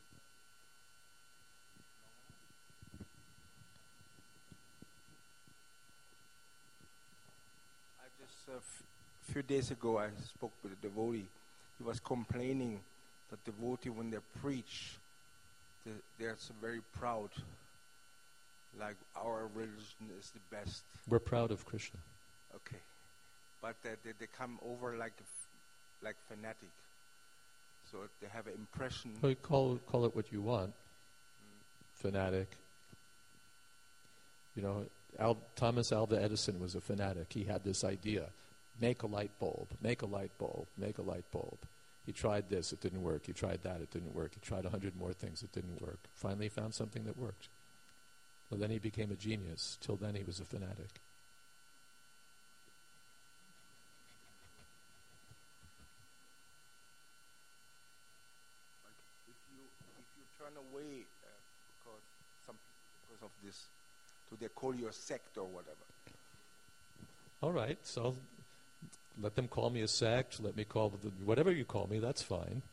[SPEAKER 4] I just a uh, f- few days ago I spoke with a devotee. He was complaining that devotee when they preach, they, they're so very proud. Like our religion is the best.
[SPEAKER 2] We're proud of Krishna.
[SPEAKER 4] Okay, but uh, they they come over like a f- like fanatic. So they have an impression.
[SPEAKER 2] Well, you call call it what you want. Mm. Fanatic. You know, Al- Thomas Alva Edison was a fanatic. He had this idea: make a light bulb, make a light bulb, make a light bulb. He tried this, it didn't work. He tried that, it didn't work. He tried a hundred more things, it didn't work. Finally, he found something that worked. Well, then he became a genius. Till then, he was a fanatic.
[SPEAKER 4] If you if you turn away uh, because some because of this, do they call you a sect or whatever?
[SPEAKER 2] All right, so let them call me a sect. Let me call the, whatever you call me. That's fine.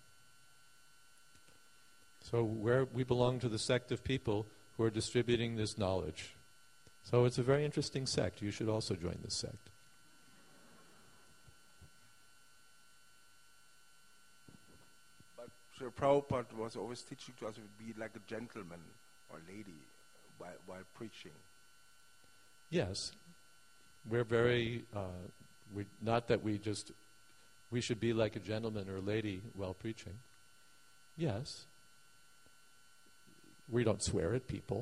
[SPEAKER 2] So where we belong to the sect of people who are distributing this knowledge. So it's a very interesting sect. You should also join this sect.
[SPEAKER 4] But Sri Prabhupada was always teaching to us to be like a gentleman or lady while, while preaching.
[SPEAKER 2] Yes, we're very, uh, we, not that we just, we should be like a gentleman or a lady while preaching. Yes. We don't swear at people.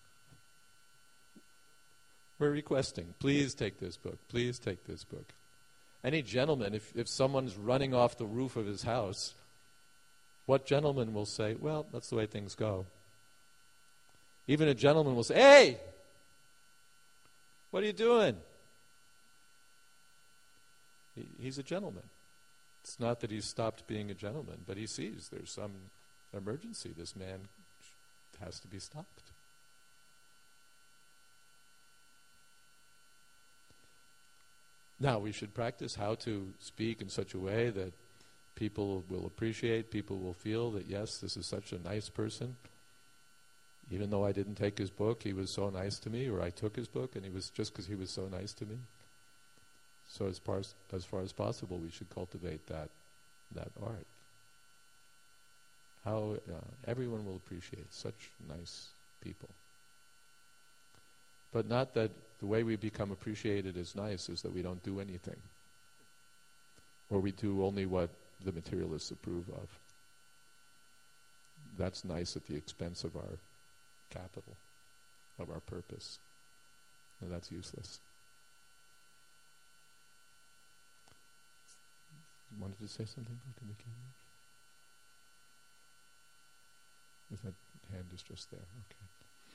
[SPEAKER 2] We're requesting, please take this book, please take this book. Any gentleman, if, if someone's running off the roof of his house, what gentleman will say, well, that's the way things go? Even a gentleman will say, hey, what are you doing? He, he's a gentleman. It's not that he's stopped being a gentleman, but he sees there's some emergency. This man has to be stopped. Now we should practice how to speak in such a way that people will appreciate, people will feel that, yes, this is such a nice person. Even though I didn't take his book, he was so nice to me, or I took his book and he was just because he was so nice to me. So as far as, as far as possible, we should cultivate that that art. How uh, everyone will appreciate such nice people. But not that the way we become appreciated as nice is that we don't do anything. Or we do only what the materialists approve of. That's nice at the expense of our capital, of our purpose. And that's useless. You wanted to say something, Doctor McKinley? If that hand is just there, okay.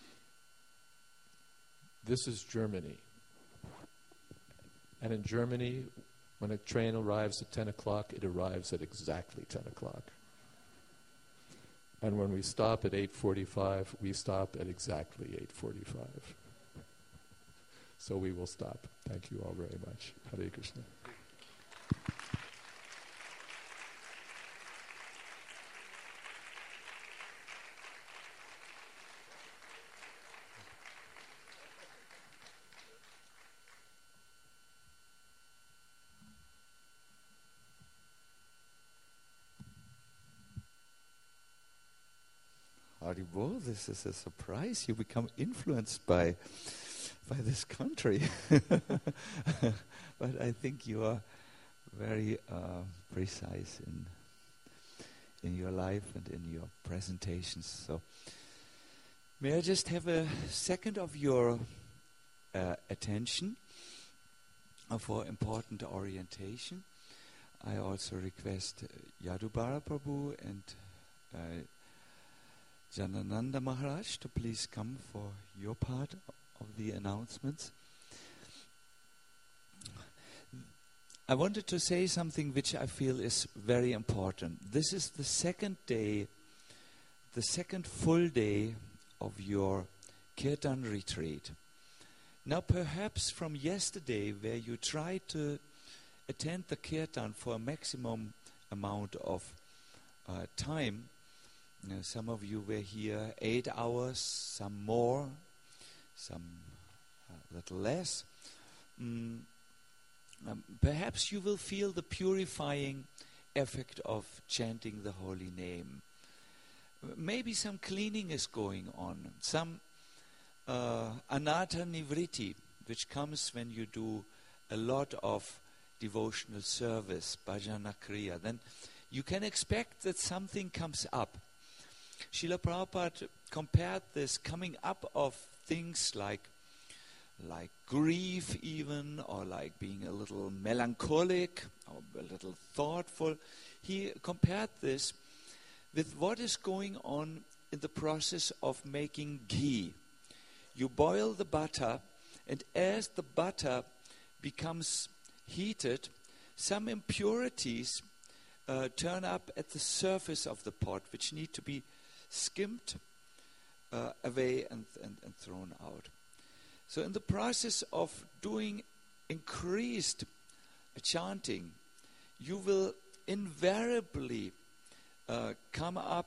[SPEAKER 2] This is Germany. And in Germany, when a train arrives at ten o'clock, it arrives at exactly ten o'clock. And when we stop at eight forty-five, we stop at exactly eight forty-five. So we will stop. Thank you all very much. Hare Krishna.
[SPEAKER 5] Haribol, this is a surprise. You become influenced by by this country. But I think you are very uh, precise in in your life and in your presentations. So may I just have a second of your uh, attention uh, for important orientation. I also request uh, Yadubara Prabhu and uh, Janananda Maharaj to please come for your part of the announcements. I wanted to say something which I feel is very important. This is the second day, the second full day of your Kirtan retreat. Now perhaps from yesterday, where you tried to attend the Kirtan for a maximum amount of uh, time, you know, some of you were here eight hours, some more, some a little less. Mm, um, perhaps you will feel the purifying effect of chanting the holy name. Maybe some cleaning is going on, some uh, anatta nivritti, which comes when you do a lot of devotional service, bhajana kriya. Then you can expect that something comes up. Srila Prabhupada compared this coming up of things like like grief even, or like being a little melancholic, or a little thoughtful. He compared this with what is going on in the process of making ghee. You boil the butter, and as the butter becomes heated, some impurities uh, turn up at the surface of the pot, which need to be skimmed uh, away and, and, and thrown out. So in the process of doing increased chanting, you will invariably uh, come up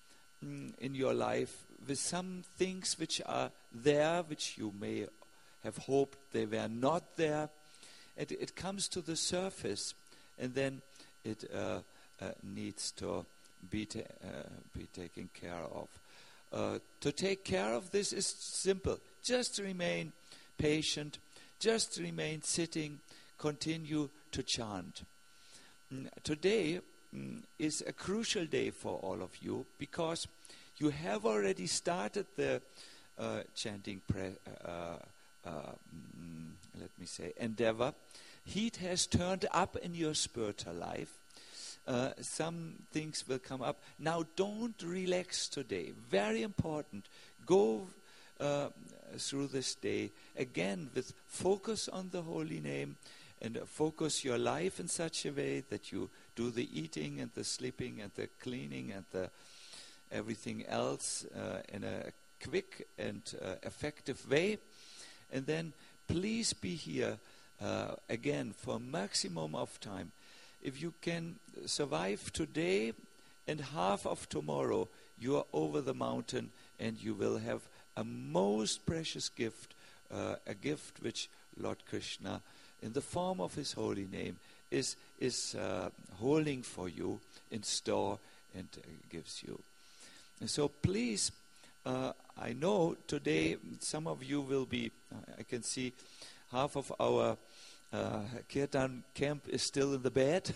[SPEAKER 5] mm, in your life with some things which are there, which you may have hoped they were not there. It, it comes to the surface, and then it uh, uh, needs to be, ta- uh, be taken care of. Uh, to take care of this is simple. Just remain patient. Just remain sitting. Continue to chant. Mm, today mm, is a crucial day for all of you, because you have already started the uh, chanting, pre- uh, uh, mm, let me say, endeavor. Heat has turned up in your spiritual life. Uh, some things will come up. Now don't relax today. Very important. Go uh, through this day again with focus on the holy name, and uh, focus your life in such a way that you do the eating and the sleeping and the cleaning and the everything else uh, in a quick and uh, effective way. And then please be here uh, again for maximum of time. If you can survive today and half of tomorrow, you are over the mountain and you will have a most precious gift, uh, a gift which Lord Krishna, in the form of His holy name, is is uh, holding for you in store and uh, gives you. And so please, uh, I know today some of you will be, uh, I can see half of our uh, Kirtan camp is still in the bed.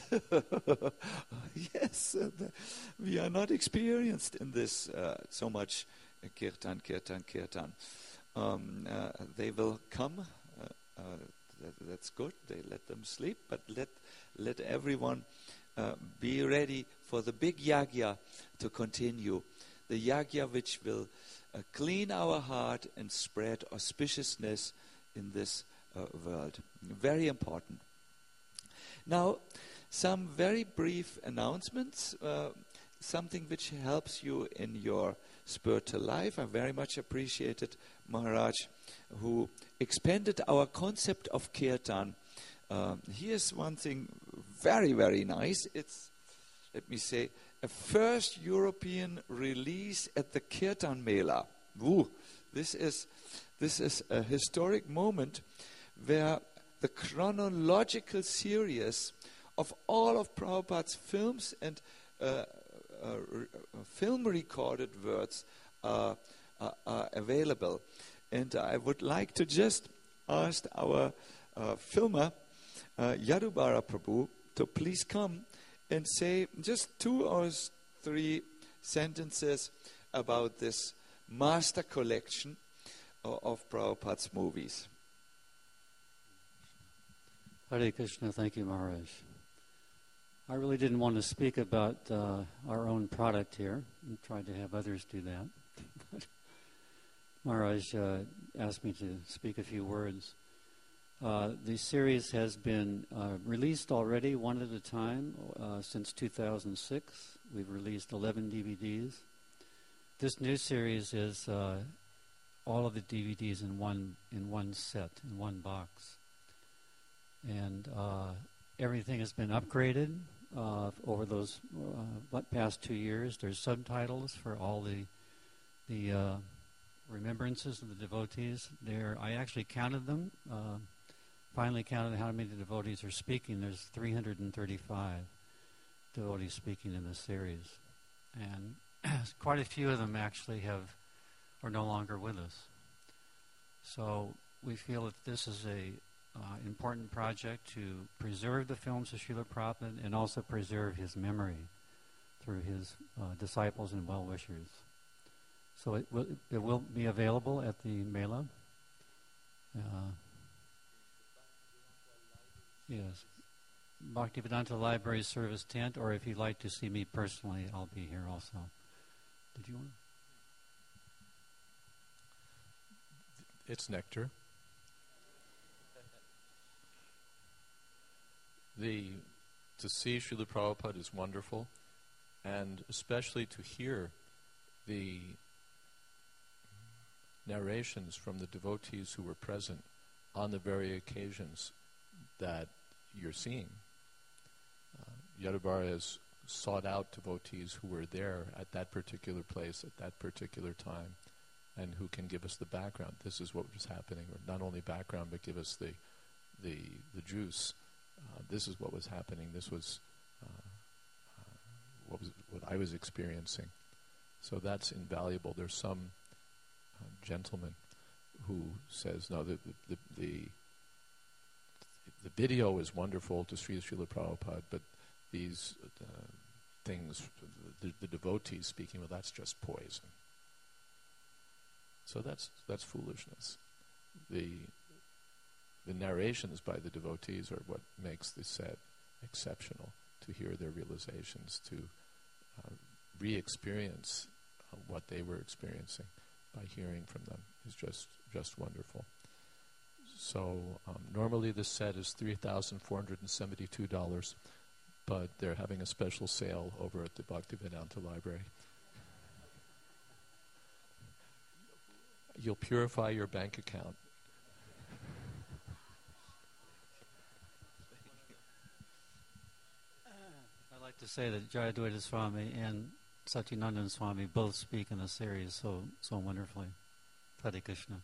[SPEAKER 5] Yes, uh, the, we are not experienced in this uh, so much uh, Kirtan, Kirtan, Kirtan. Um, uh, they will come. Uh, uh, that, that's good. They let them sleep, but let let everyone uh, be ready for the big yagya to continue. The yagya which will uh, clean our heart and spread auspiciousness in this uh, world. Very important. Now, some very brief announcements, uh, something which helps you in your spiritual life. I very much appreciated Maharaj, who expanded our concept of Kirtan. Uh, here's one thing very, very nice. It's, let me say, a first European release at the Kirtan Mela. Woo. This is, this is a historic moment where the chronological series of all of Prabhupada's films and uh, uh, re- uh, film recorded words are, are, are available. And I would like to just ask our uh, filmer, uh, Yadubara Prabhu, to please come and say just two or three sentences about this master collection uh, of Prabhupada's movies.
[SPEAKER 6] Hare Krishna, thank you, Maharaj. I really didn't want to speak about uh, our own product here and tried to have others do that. Maharaj uh, asked me to speak a few words. Uh, the series has been uh, released already, one at a time, uh, since two thousand six. We've released eleven D V Ds. This new series is uh, all of the D V Ds in one in one set, in one box. And uh, everything has been upgraded uh, over those uh, past two years. There's subtitles for all the the uh, remembrances of the devotees. There, I actually counted them. Uh, finally counted how many devotees are speaking. There's three hundred thirty-five devotees speaking in this series, and quite a few of them actually have are no longer with us. So we feel that this is a uh, important project to preserve the films of Srila Prabhupada and also preserve his memory through his uh, disciples and well-wishers. So it will, it will be available at the Mela. Uh, yes. Bhaktivedanta Library Service Tent, or if you'd like to see me personally, I'll be here also. Did you want to?
[SPEAKER 2] It's nectar. The to see Srila Prabhupada is wonderful, and especially to hear the narrations from the devotees who were present on the very occasions that you're seeing. Uh, Yadubara has sought out devotees who were there at that particular place, at that particular time, and who can give us the background. This is what was happening, or not only background, but give us the the, the juice. Uh, this is what was happening. This was uh, uh, what was what I was experiencing. So that's invaluable. There's some uh, gentleman who says, no, the the, the the the video is wonderful to Sri Srila Prabhupada, but these uh, things, the, the devotees speaking, well, that's just poison. So that's that's foolishness. The the narrations by the devotees are what makes the set exceptional, to hear their realizations, to uh, re-experience uh, what they were experiencing by hearing from them is just just wonderful. So um, normally this set is three thousand four hundred seventy-two dollars, but they're having a special sale over at the Bhaktivedanta Library. You'll purify your bank account.
[SPEAKER 6] like to say that Jayadvaita Swami and Satyanandan Swami both speak in the series so so wonderfully. Hare Krishna.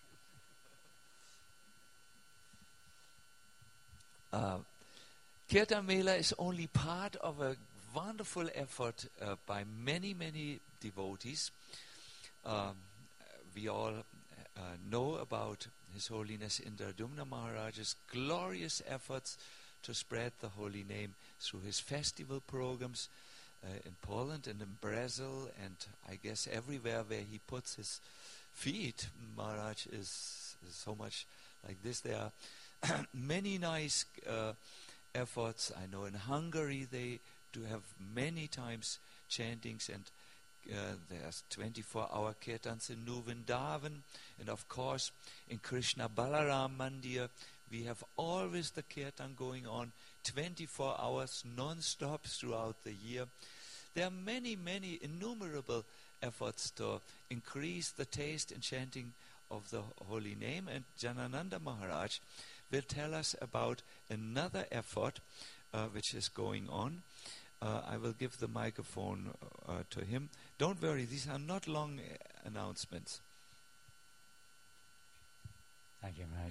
[SPEAKER 5] Uh, Kirtan Mela is only part of a wonderful effort uh, by many, many devotees. Um, we all uh, know about His Holiness Indradumna Maharaj's glorious efforts to spread the holy name through his festival programs uh, in Poland and in Brazil, and I guess everywhere where he puts his feet. Maharaj is, is so much like this. There are many nice uh, efforts. I know in Hungary they do have many times chantings, and uh, there's twenty-four hour kirtans in New Vrindavan, and of course in Krishna Balaram Mandir we have always the kirtan going on twenty-four hours non-stop throughout the year. There are many, many innumerable efforts to increase the taste and chanting of the holy name, and Janananda Maharaj will tell us about another effort uh, which is going on. Uh, I will give the microphone uh, to him. Don't worry, these are not long uh, announcements.
[SPEAKER 7] Thank you, Maharaj.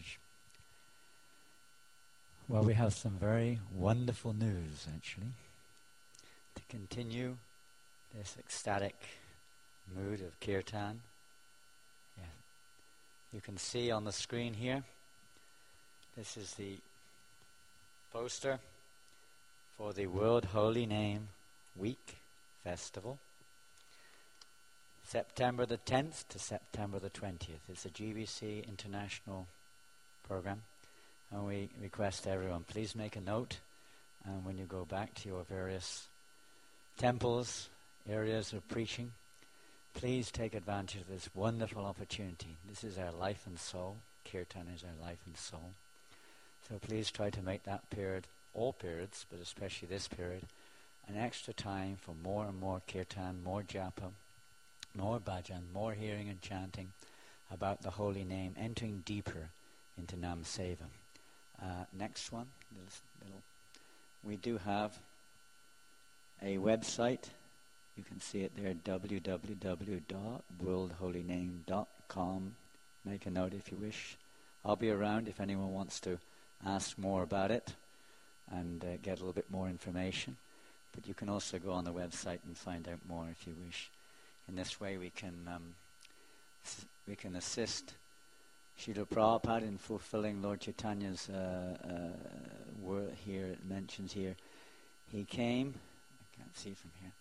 [SPEAKER 7] Well, we have some very wonderful news, actually, to continue this ecstatic mood of kirtan. Yeah. You can see on the screen here, this is the poster for the World Holy Name Week Festival. September the tenth to September the twentieth. It's a G B C international program. And we request everyone, please make a note. And when you go back to your various temples, areas of preaching, please take advantage of this wonderful opportunity. This is our life and soul. Kirtan is our life and soul. So please try to make that period, all periods, but especially this period, an extra time for more and more kirtan, more japa, more bhajan, more hearing and chanting about the holy name, entering deeper into Nam Seva. Uh, next one. Little, little. We do have a website. You can see it there, w w w dot world holy name dot com. Make a note if you wish. I'll be around if anyone wants to ask more about it and uh, get a little bit more information. But you can also go on the website and find out more if you wish. In this way we can um, s- we can assist Srila Prabhupada in fulfilling Lord Chaitanya's uh, uh, word here. It mentions here, he came, I can't see from here,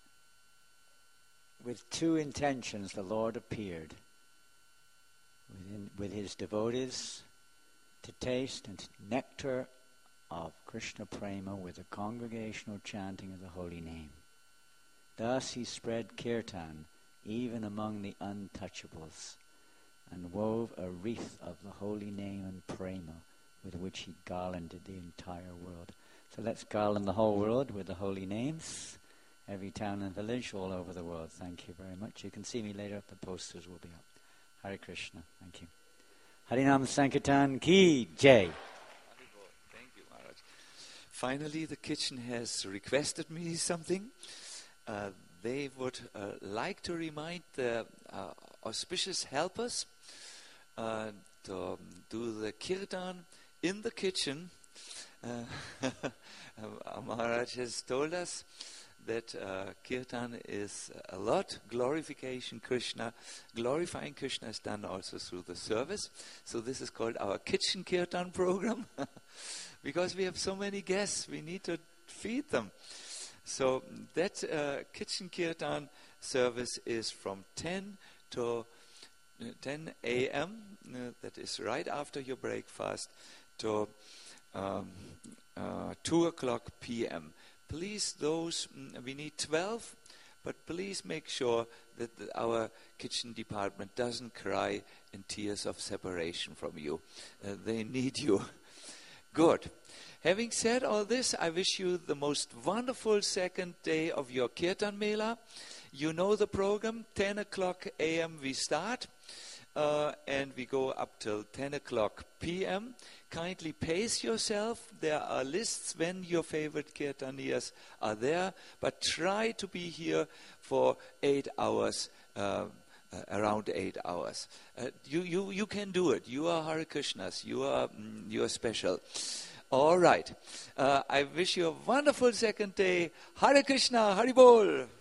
[SPEAKER 7] with two intentions the Lord appeared, within, with his devotees to taste and nectar of Krishna Prema with the congregational chanting of the holy name. Thus he spread kirtan even among the untouchables, and wove a wreath of the holy name and prema with which he garlanded the entire world. So let's garland the whole world with the holy names, every town and village all over the world. Thank you very much. You can see me later, the posters will be up. Hare Krishna. Thank you. Harinam Sankirtan Ki Jai.
[SPEAKER 5] Thank you, Maharaj. Finally, the kitchen has requested me something. Uh, they would uh, like to remind the uh, auspicious helpers uh, to um, do the kirtan in the kitchen. Uh, Maharaj has told us that uh, kirtan is a lot. Glorification Krishna, glorifying Krishna is done also through the service. So this is called our kitchen kirtan program. Because we have so many guests, we need to feed them. So that uh, kitchen kirtan service is from ten to ten a.m. Uh, that is right after your breakfast to um, uh, two o'clock p.m. Please, those, mm, we need twelve, but please make sure that the, our kitchen department doesn't cry in tears of separation from you. Uh, they need you. Good. Having said all this, I wish you the most wonderful second day of your Kirtan Mela. You know the program, ten o'clock a.m. we start. uh, and we go up till ten o'clock p m Kindly pace yourself. There are lists when your favorite kirtaniyas are there, but try to be here for eight hours, uh, uh, around eight hours. Uh, you, you, you can do it. You are Hare Krishnas. You are, mm, you are special. All right. Uh, I wish you a wonderful second day. Hare Krishna, Hari Bol.